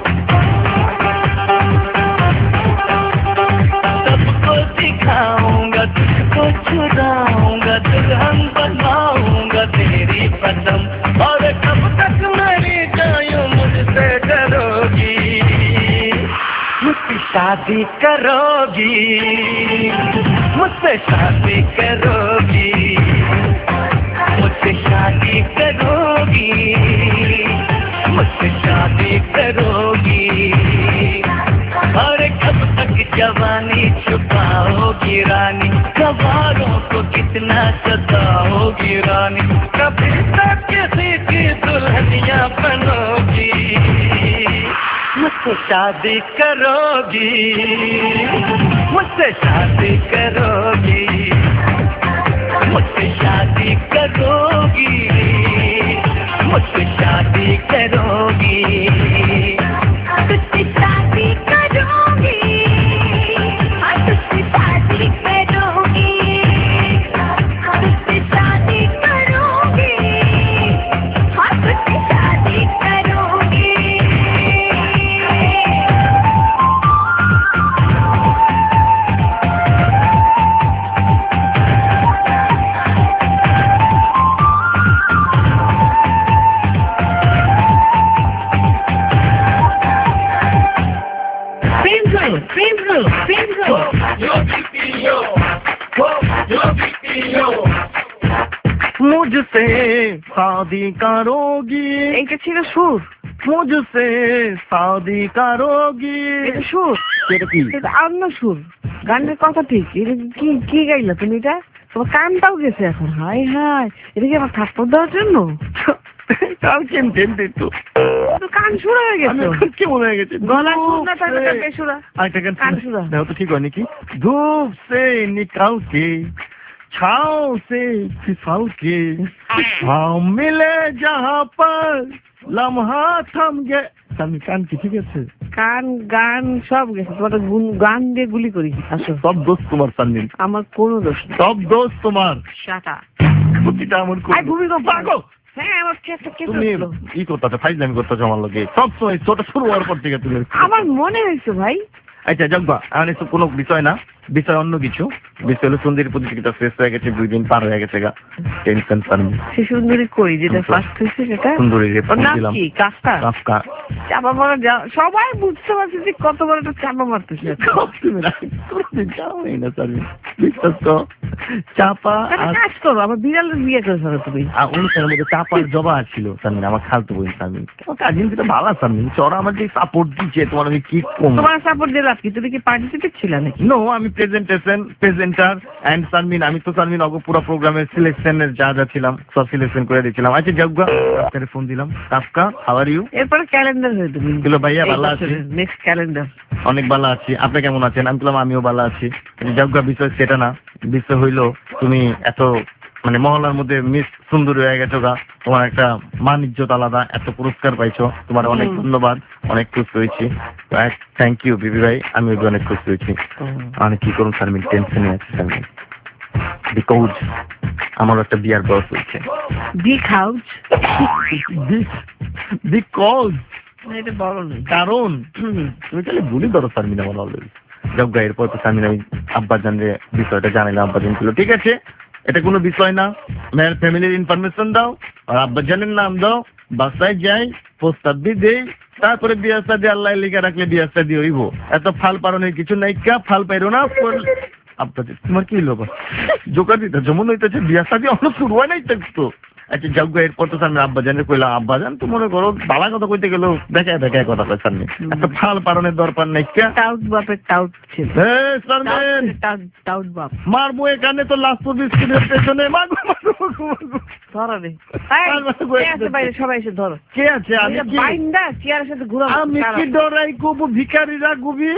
सबको दिखाऊंगा, तुझको छुड़ाऊंगा, दुल्हन बनाऊंगा तेरी कसम, और कब तक मेरी जायूं मुझसे डरोगी, मुझसे शादी करोगी, मुझसे शादी करोगी, मुझसे शादी करोगी, मुझसे शादी करोगी, और कब तक जवानी छुपाओगी रानी, कबारों को कितना सताओगी रानी, कभी तक किसी की दुल्हनिया बनोगी, मुझसे शादी करोगी, मुझसे शादी करोगी, मुझसे शादी करोगी, मुझसे शादी करोगी, तुझसे शादी करोगी, तुझसे शादी करोगी, तुझसे शादी करोगी, तुझसे शादी करोगी। প্রেম রোল প্রেম রোল मुझसे शादी करोगी এইটা ছিল সুর मुझसे शादी करोगी এটা সুর এটা কি এটা অন্য সুর গানের কথা ঠিক এটা কি কি গাইলা তুমি এটা তোমার কানটাও গেছে এখন হাই হাই এটা কি আমার থাপ্পড় দেওয়ার জন্য কাল কেন কেন দিতো তো কান সুরা হয়ে গেছে কি মনে হয়ে গেছে গলা সুর না থাকলে তো বেসুরা আরেকটা গান কান সুরা দেখো তো ঠিক হয় নাকি धूप से निकल के छाँव से फिसल के हम मिले जहाँ पर लम्हा थम गए আমি কান কি ঠিক আছে কান গান সব গেছে তোমার গুন- গান দিয়ে গুলি করি আসো সব দোষ তোমার সান্নিন আমার কোনো দোষ নেই সব দোষ তোমার শাটা প্রতিটা আমার আই ভূমিকম্প পাগল হ্যাঁ আমার কেসটা কেসে তুমি উঠলো। ই করতে ফাইজলামি করতে আমার লগে সব সময় ছোট শুরু হওয়ার পর থেকে তুমি আমার মনে হয়েছে ভাই আচ্ছা যাকবা এখন একটু কোনো বিষয় না বিষয় অন্য কিছু বিষয় হলো সুন্দরী প্রতিযোগিতা শেষ হয়ে গেছে দুই দিন পার হয়ে গেছে গা টেনশন পারমি সে সুন্দরী কই যেটা ফার্স্ট হয়েছে সেটা সুন্দরী রে ওর নাম দিলাম কি কাস্তা কাফকা চাপা মারা যা- সবাই বুঝতে পারছে যে কত বড় একটা চাপা মারতেছে তুমি না তুমি যাওই না স্যার বিশ্বাস তো চাপা একটা আর কাজ করো আমার বিড়ালের বিয়ে করে ফেলো তুমি আর অনুষ্ঠানের মধ্যে চাপার জবা ছিল সামনে আমার খালতো বোন সামনে আমার কাজিন যেটা ভালো সামনে চড়া আমার যে সাপোর্ট দিচ্ছে তোমার আমি কি কম তোমার সাপোর্ট দিয়ে লাভ কি তুমি কি পার্টিসিপেট ছিল নাকি নো আমি প্রেজেন্টেশন প্রেজেন্টার এন্ড সানমিন আমি তো সানমিন অগ পুরো প্রোগ্রামের সিলেকশনের যা যা ছিলাম সব সিলেকশন করে দিয়েছিলাম আচ্ছা যাবগা তাহলে ফোন দিলাম কাফকা হাউ আর ইউ এরপরে ক্যালেন্ডার হয়ে তুমি দিল ভাইয়া ভালো আছি নেক্সট ক্যালেন্ডার অনেক ভালো আছি আপনি কেমন আছেন আমি বললাম আমিও ভালো আছি যাবগা বিষয় সেটা না বিষয় হইলো তুমি এত মানে মহল্লার মধ্যে মিস সুন্দর হয়ে গেছো গা তোমার একটা মান ইজ্জত আলাদা এত পুরস্কার পাইছো তোমার অনেক ধন্যবাদ অনেক খুশি হয়েছি থ্যাংক ইউ বিবি ভাই আমি অনেক খুশি হয়েছি আমি কি করুন স্যার আমি টেনশনে আছি স্যার বিকজ আমার একটা বিয়ার বয়স হয়েছে বিগ হাউস বিকজ এটা বড় নেই কারণ তুমি তাহলে ভুলি ধরো শারমিন আমার অলরেডি যজ্ঞা এরপর তো শারমিন আমি আব্বাজানরে বিষয়টা জানাইলাম আব্বাজান ছিল ঠিক আছে এটা কোনো বিষয় না মেয়ের ফ্যামিলির ইনফরমেশন দাও আর আব্বাজানের নাম দাও বাসায় যাই প্রস্তাব দিয়ে দেই তারপরে বিয়া শাদী আল্লাহ লিখে রাখলে বিয়া শাদী হইব এত ফাল পারনের কিছু নাই কা ফাল পাইরো না আব্বাজান তোমার কি লোক জোকার দিতে যেমন হইতেছে বিয়া শাদী অন্য শুরু হয় নাই তো আচ্ছা যজ্ঞ এরপর তো সামনে আব্বাজানের কইলাম আব্বাজান তো মনে করো বালা কথা কইতে গেলেও দেখায় দেখায় কথা কয় সামনে একটা ফাল পারনের দরকার নাই কা টাউট বাপের টাউট ছিল এই সারমেন টাউট বাপ মারবো এখানে তো লাস্ট বিস্কুটের পেছনে মাগো মাগো মাগো মাগো ধরো রে কে আছে বাইরে সবাই এসে ধরো কে আছে আমি কি বাইন্দা চেয়ারের সাথে ঘুরাবো আমি কি ডরাই কবু ভিখারিরা গুবি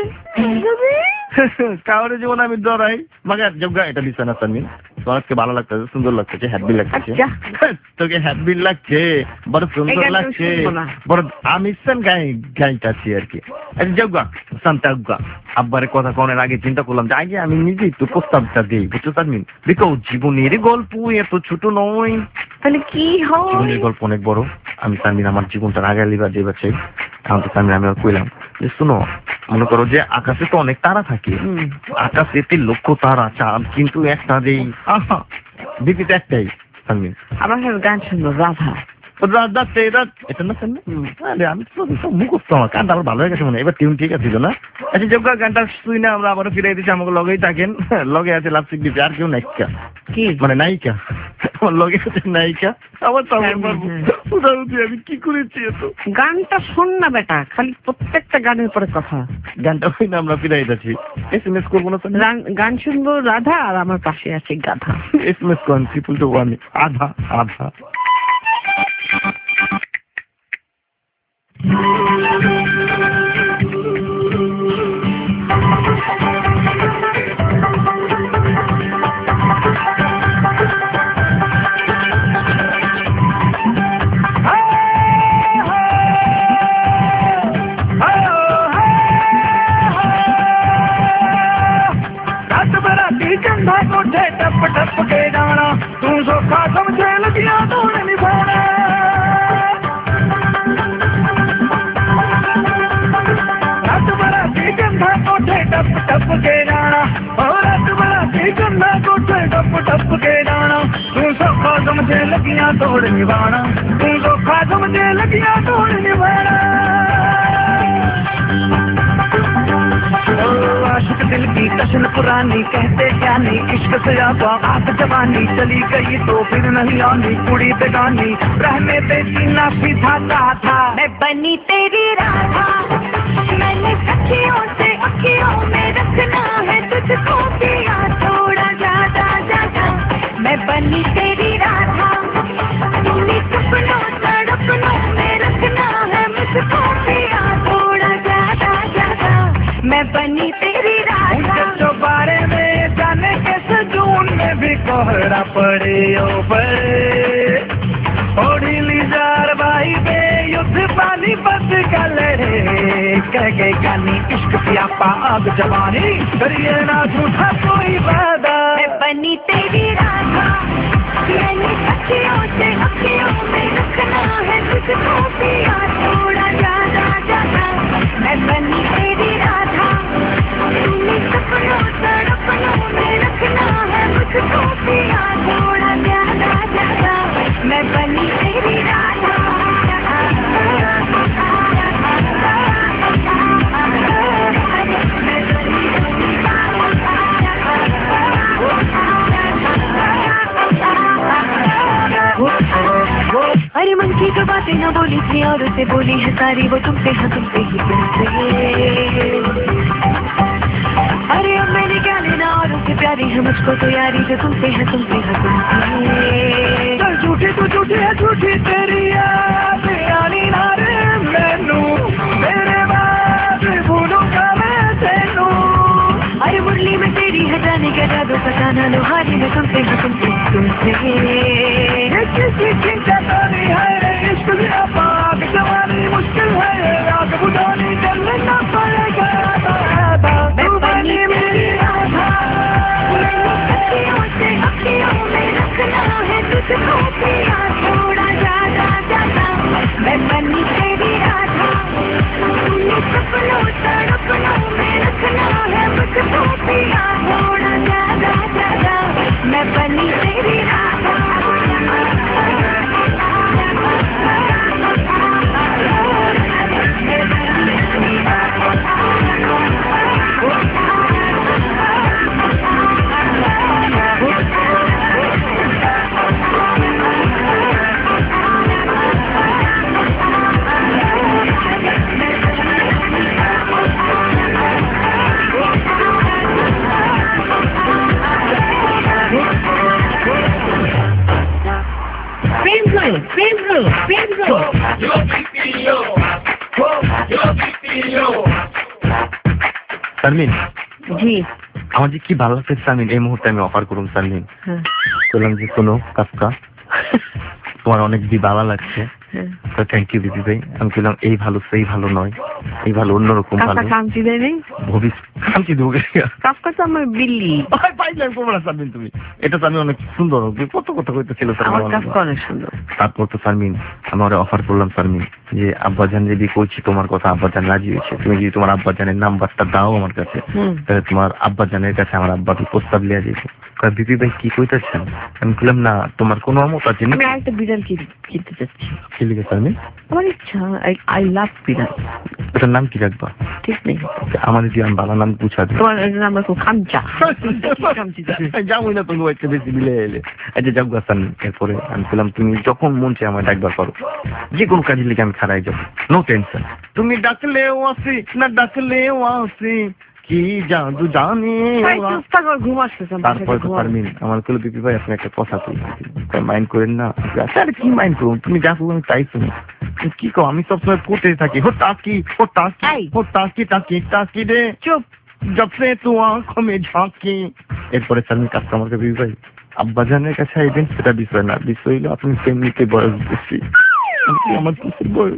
কাউরে জীবন আমি ডরাই মাগার যোগ্য এটা দিছে না সামনে তোমাকে ভালো লাগতেছে সুন্দর লাগতেছে হ্যাপি লাগতেছে তোকে হ্যাপি লাগছে বড় সুন্দর লাগছে বড় আমি সেন গাই গাইতাছি আর কি আচ্ছা যোগ্য শান্তাজ্ঞ আব্বারের কথা কোনের আগে চিন্তা করলাম যে আগে আমি নিজেই তো প্রস্তাবটা দিই বুঝছো সামনে দেখো জীবনের গল্প এত ছোট নয় তাহলে কি হয় জীবনের গল্প অনেক বড় আমি সামনে আমার জীবনটা আগে লিবার দিবার চাই এখন তো সামনে আমি কইলাম যে শুনো মনে করো যে আকাশে তো অনেক তারা থাকে আকাশে লক্ষ তারা চাঁদ কিন্তু একটা দেই আহা দিদিতে একটাই সামনে আমার সাথে গান শুনবো রাধা রাধা তেরা এটা না সামনে আরে আমি তো সব মুখস্থ আমার গানটা আমার ভালো হয়ে গেছে মনে এবার টিউন ঠিক আছে না আচ্ছা যোগ্য গানটা শুই না আমরা আবারও ফিরে দিচ্ছি আমাকে লগেই থাকেন লগে আছে লাপসিক দিতে আর কেউ নায়িকা কি মানে নায়িকা আমার লগে আছে নায়িকা আমার তো উদাহরণ আমি কি করেছি এত গানটা শোন না বেটা খালি প্রত্যেকটা গানের পরে কথা গানটা হই না আমরা ফিরে যাচ্ছি এস এম এস করবো না গান- গান শুনবো রাধা আর আমার পাশে আছে গাধা এস এম এস করেন ট্রিপল টু ওয়ান আধা আধা कंधा कोठे टप टप के जाना तू सोखा समझे लगिया तोड़ निभाना रात बड़ा की कंधा कोठे टप टप के जाना और रात बड़ा की कंधा कोठे टप टप के जाना तू सोखा समझे लगिया तोड़ निभाना तू सोखा समझे लगिया तोड़ निभाना जश्न पुरानी कहते ज्ञानी इश्क से ज्यादा आग जवानी चली गई तो फिर नहीं आनी कुड़ी बेगानी रहने दे जीना सीधा था मैं बनी तेरी राधा मैंने सखियों से अखियों में रखना है तुझको पिया थोड़ा ज्यादा ज्यादा मैं बनी तेरी राधा तूने सपनों तड़पनों में रखना है मुझको पिया थोड़ा ज्यादा ज्यादा मैं बनी तेरी राधा जो बारे में जाने कैसे जून में भी कोहरा पड़े ओ बड़े थोड़ी लीजार भाई बे युद्ध पानी बस का लड़े कह गए गानी इश्क प्यापा आग जवानी करिए ना झूठा कोई वादा मैं बनी तेरी राधा मैंने अखियों से अखियों में रखना है तुझको पिया थोड़ा ज्यादा ज्यादा मैं बनी तेरी राधा तूने सपनों तड़पनों में रखना है मुझको पिया थोड़ा ज्यादा ज्यादा मैं बनी तेरी राधा अरे मन की जो बातें न बोली थी और उसे बोली है सारी वो तुमसे हाँ तुमसे ही तुमसे अरे अब मैंने क्या लेना और उससे प्यारी है मुझको तो यारी जो तुमसे है तुमसे हाँ तुमसे तो झूठी तो झूठी है झूठी तेरी याद यानी ना रे मैनू मेरे बाद भूलूंगा मैं तेनू अरे मुरली में तेरी है जाने का जादू पता ना लो हारी में तुमसे हाँ तुमसे तुमसे किसी चिंता नहीं है इश्क मेरा पाक जवानी मुश्किल है आग बुझानी चलना पड़ेगा मैं बनी तेरी राधा अखियों से अखियों में रखना है तुझको पिया थोड़ा ज्यादा ज्यादा मैं बनी तेरी राधा तूने सपनों तड़पनों में रखना है मुझको पिया थोड़ा ज्यादा ज्यादा मैं बनी तेरी राधा শারমিন জি আমার যে কি ভালো লাগছে শারমিন এই মুহূর্তে আমি অফার করুন শারমিন বললাম যে কোনো কাফকা তোমার অনেক দি ভালো লাগছে থ্যাংক ইউ দিদি ভাই আমি বললাম এই ভালো সেই ভালো নয় এই ভালো অন্যরকম ভালো কামচি দেয় নেই ভবিষ্যৎ কামচি দেবো কাফকা তো আমার বিল্লি পাইলাম করবো না শারমিন তুমি এটা তো আমি অনেক সুন্দর কত কথা কইতেছিল আমার কাফকা অনেক সুন্দর তারপর তো শারমিন আমার অফার করলাম শারমিন যে আব্বাজান যদি কইছি তোমার কথা আব্বাজান রাজি হয়েছে তুমি যদি তোমার আব্বাজানের নাম্বারটা দাও আমার কাছে তাহলে তোমার আব্বাজানের কাছে আমার আব্বাকে প্রস্তাব লিয়া যেত দিদি ভাই কি কইতেছেন আমি বললাম না তোমার কোনো অমত আছে আমি আরেকটা বিড়াল কিনতে চাচ্ছি কি লিখে শারমিন আমার ইচ্ছা আই লাভ বিড়াল ওটার নাম কি রাখবা ঠিক নেই আমার যদি আমি বালা নাম পুছা দিই তোমার নাম রাখো খামচা যাবো না তুমি একটা বেশি বিলে এলে আচ্ছা যাক গাছান এরপরে আমি বললাম তুমি যখন মন চাই আমার ডাকবার পারো যে কোনো কাজে লিখে আমি খারাই যাবো নো টেনশন তুমি ডাকলেও আসি না ডাকলেও আসি কি জাদু জানি ঘুম আসতেছে তারপর তো শারমিন আমার কল বিপি ভাই আপনি একটা কথা কই মাইন্ড করেন না আরে কি মাইন্ড করুন তুমি যা করুন তাই শুনি কি কো আমি সবসময় পড়তে থাকি ও টাকি ও টাকি ও টাকি টাকি টাকি রে চুপ जब से तू आंखों में झांकी এরপরে শারমিন কাস্টমারকে বিপি ভাই আব্বাজানের কাছে আইবেন সেটা বিষয় না বিষয় হলো আপনি এমনিতে বয়স বেশি আমার কিসের বয়স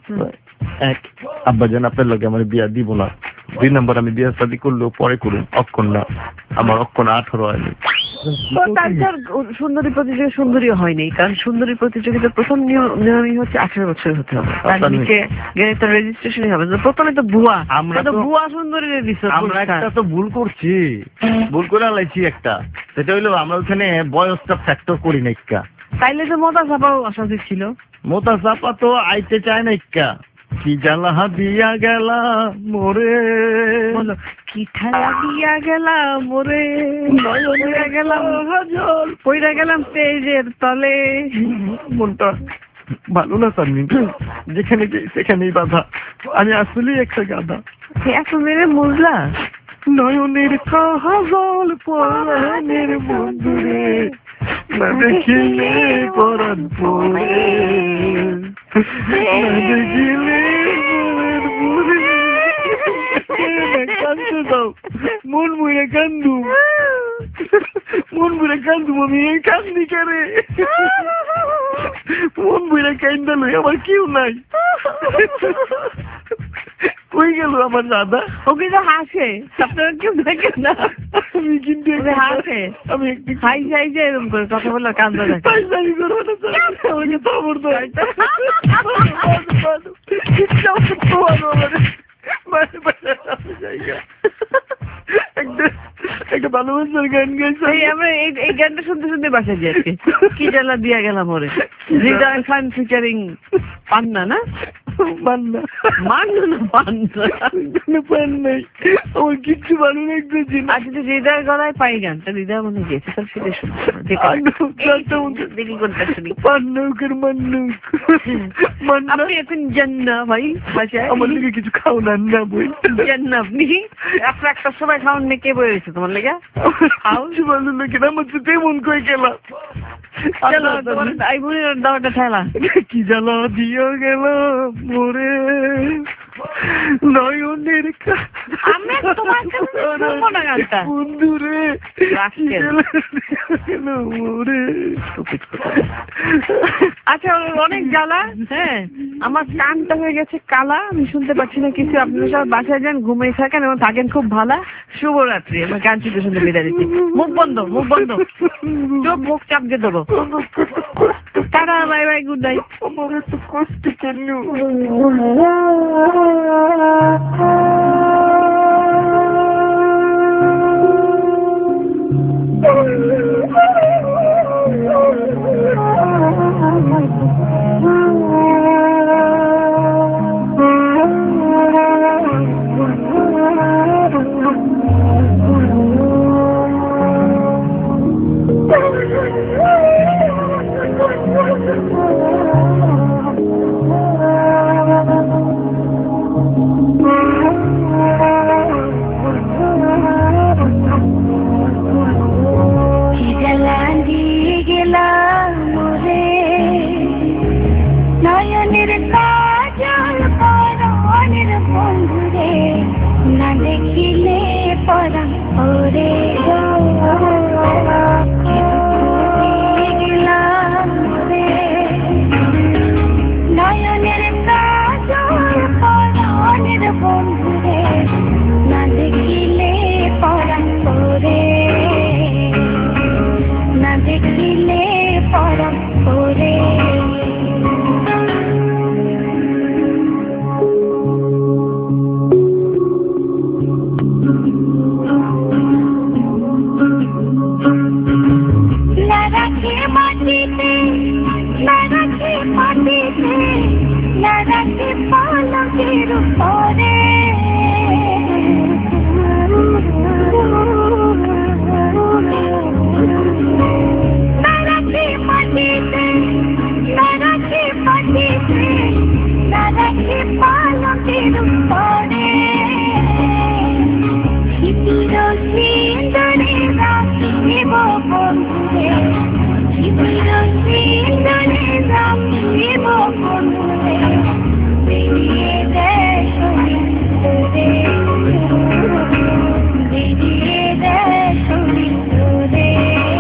এক আব্বাজান আপনার লগে আমার বিয়া দিব না দুই নম্বর আমি বিয়া শাদী করলেও পরে করুন অক্ষণ না আমার অক্ষণ আঠারো হয়নি তার সুন্দরী প্রতিযোগিতা সুন্দরী হয়নি কারণ সুন্দরী প্রতিযোগিতার প্রথম নিয়মই হচ্ছে আঠারো বছর হতে হবে তার নিচে গেলে তার রেজিস্ট্রেশনই হবে প্রথমে তো ভুয়া আমরা তো ভুয়া সুন্দরী আমরা একটা তো ভুল করছি ভুল করে আলাইছি একটা সেটা হইলো আমরা ওখানে বয়সটা ফ্যাক্টর করি না ইক্কা তাইলে তো মোতা চাপাও আসা উচিত ছিল মোতা চাপা তো আইতে চায় না ইক্কা কি জ্বালা দিয়া গেলা মোরে, বলো কি ঠেলা দিয়া গেলাম মোরে, পইরা গেলাম জল, পইরা গেলাম স্টেজের তলে। মনটা ভালো না সামনে, যেখানে যাই সেখানেই বাধা, আমি আসলেই একটা গাধা। এত মেরে মুজলা নয়নের কাজল পরাণের বন্ধুরে, না দেখিলে পরাণ পরে, না দেখিলে কান্দতে দাও, মন মুড়ে কান্দু, মন মুড়ে কান্দু, আমি কান্দি করে মন মুড়ে কান্দালো, আমার কেউ নাই। কই গেল আমার দাদা? ও কিন্তু হাসে, আপনারা কেউ দেখেন না, আমি কিন্তু হাসে, আমি একটু হাই যাই যে এরকম করে কথা বললে কান্দা দেখে। পাইসারি করবো না স্যার, আমাকে থামর দাও। একটা ভালোবাসার গান গাইছে, আমরা এই গানটা শুনতে শুনতে বাসায় যাচ্ছি। কি জ্বালা দিয়া গেলাম ওরে, হৃদয় খান ফিচারিং পান্না না, মান্না মান্না না পান্না, পান নাই, আমার কিচ্ছু ভালো লাগতেছে না। আজকে তো হৃদয়ের গলায় পাই গানটা, হৃদয় মনে গেছে, সব সেটা শুনতে দেরি করতে শুনি। পান্নকের মান্নুক মান্না, আপনি এখন যান না ভাই বাসায়, আমার লিগে কিছু খাও না না বই, যান না আপনি, রাত্রে একটার সময় খাওয়ান নিয়ে কে বয়ে রয়েছে তোমার লেগে? কিছু ভালো লাগে না, আমার তো তেমন কই গেলাম। চলো তোমার আই বোনের দাওয়াটা ঠেলা। কি জ্বালা দিয়ে গেল মোরে, নয়নের আমি তোমার কাছে শুনবো না গানটা বন্ধুরে, মোরে। আচ্ছা অনেক জ্বালা, হ্যাঁ আমার কানটা হয়ে গেছে কালা, আমি শুনতে পাচ্ছি না কিছু। আপনারা সব বাসায় যান, ঘুমিয়ে থাকেন এবং থাকেন খুব ভালো। শুভরাত্রি। আমার গান শুনতে শুনতে বিদায় দিচ্ছি। মুখ বন্ধ, মুখ বন্ধ, চোখ মুখ চাপ দিয়ে দেবো। Tata, bye bye, good night. আমার এত কষ্ট কেন? নয়নের কাজল পরাণের বন্ধুরে, না দেখিলে পরাণ ওরে। নয়নের কাজল পরাণের বন্ধুরে, না দেখিলে পরাণ ওরে, না দেখিলে পরাণ ওরে। পালকের উপরে নারাখে মাটিতে, নারাখে মাটিতে, নারাখে পালকের উপরে। শিবির সিন্দরে রাখিব বন্ধুরে, শিবির সিন্দরে রাখিব বন্ধুরে। বেরিয়ে দেয় শরীর তোরে, বেরিয়ে দেয় শরীর তোরে।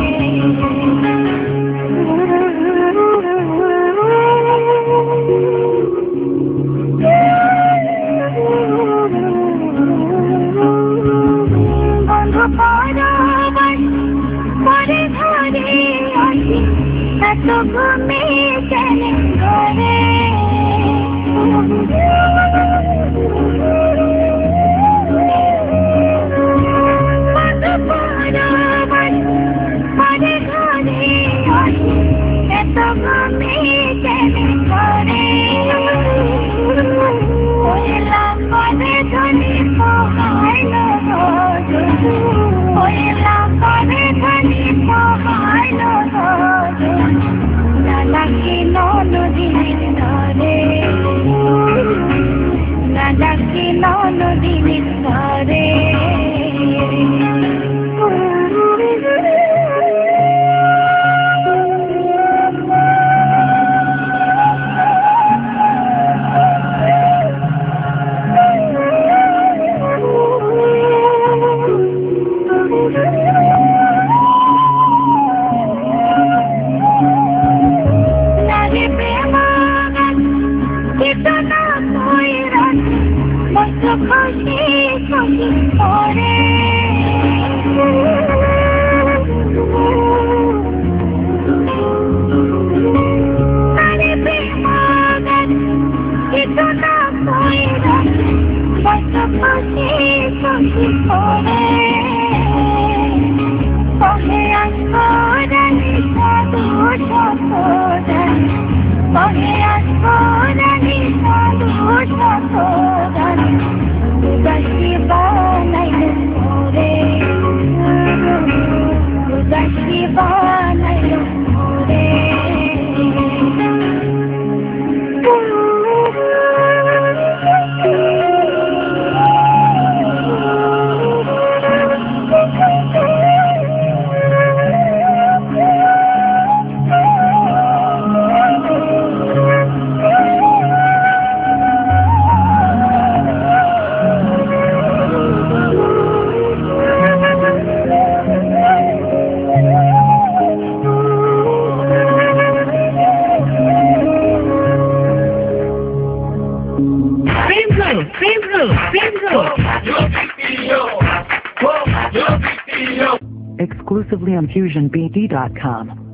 বন্ধু পরবাস পরে ধরে আসি, এত ঘুমে চলে ঘরে। পরে ঘরে আসি, এত ঘুমে চলে ঘরে। কোনদিন ধরে খুশি খুশি করে আরে বেমাগান কিছু না কইরা কত খুশি খুশি করে কহে আসরানি সাধু শতদান কহে আসরানি সাধু শতদান উদাসী বানাইল মোরে উদাসী বানাইল মোরে Exclusively on fusion b d dot com.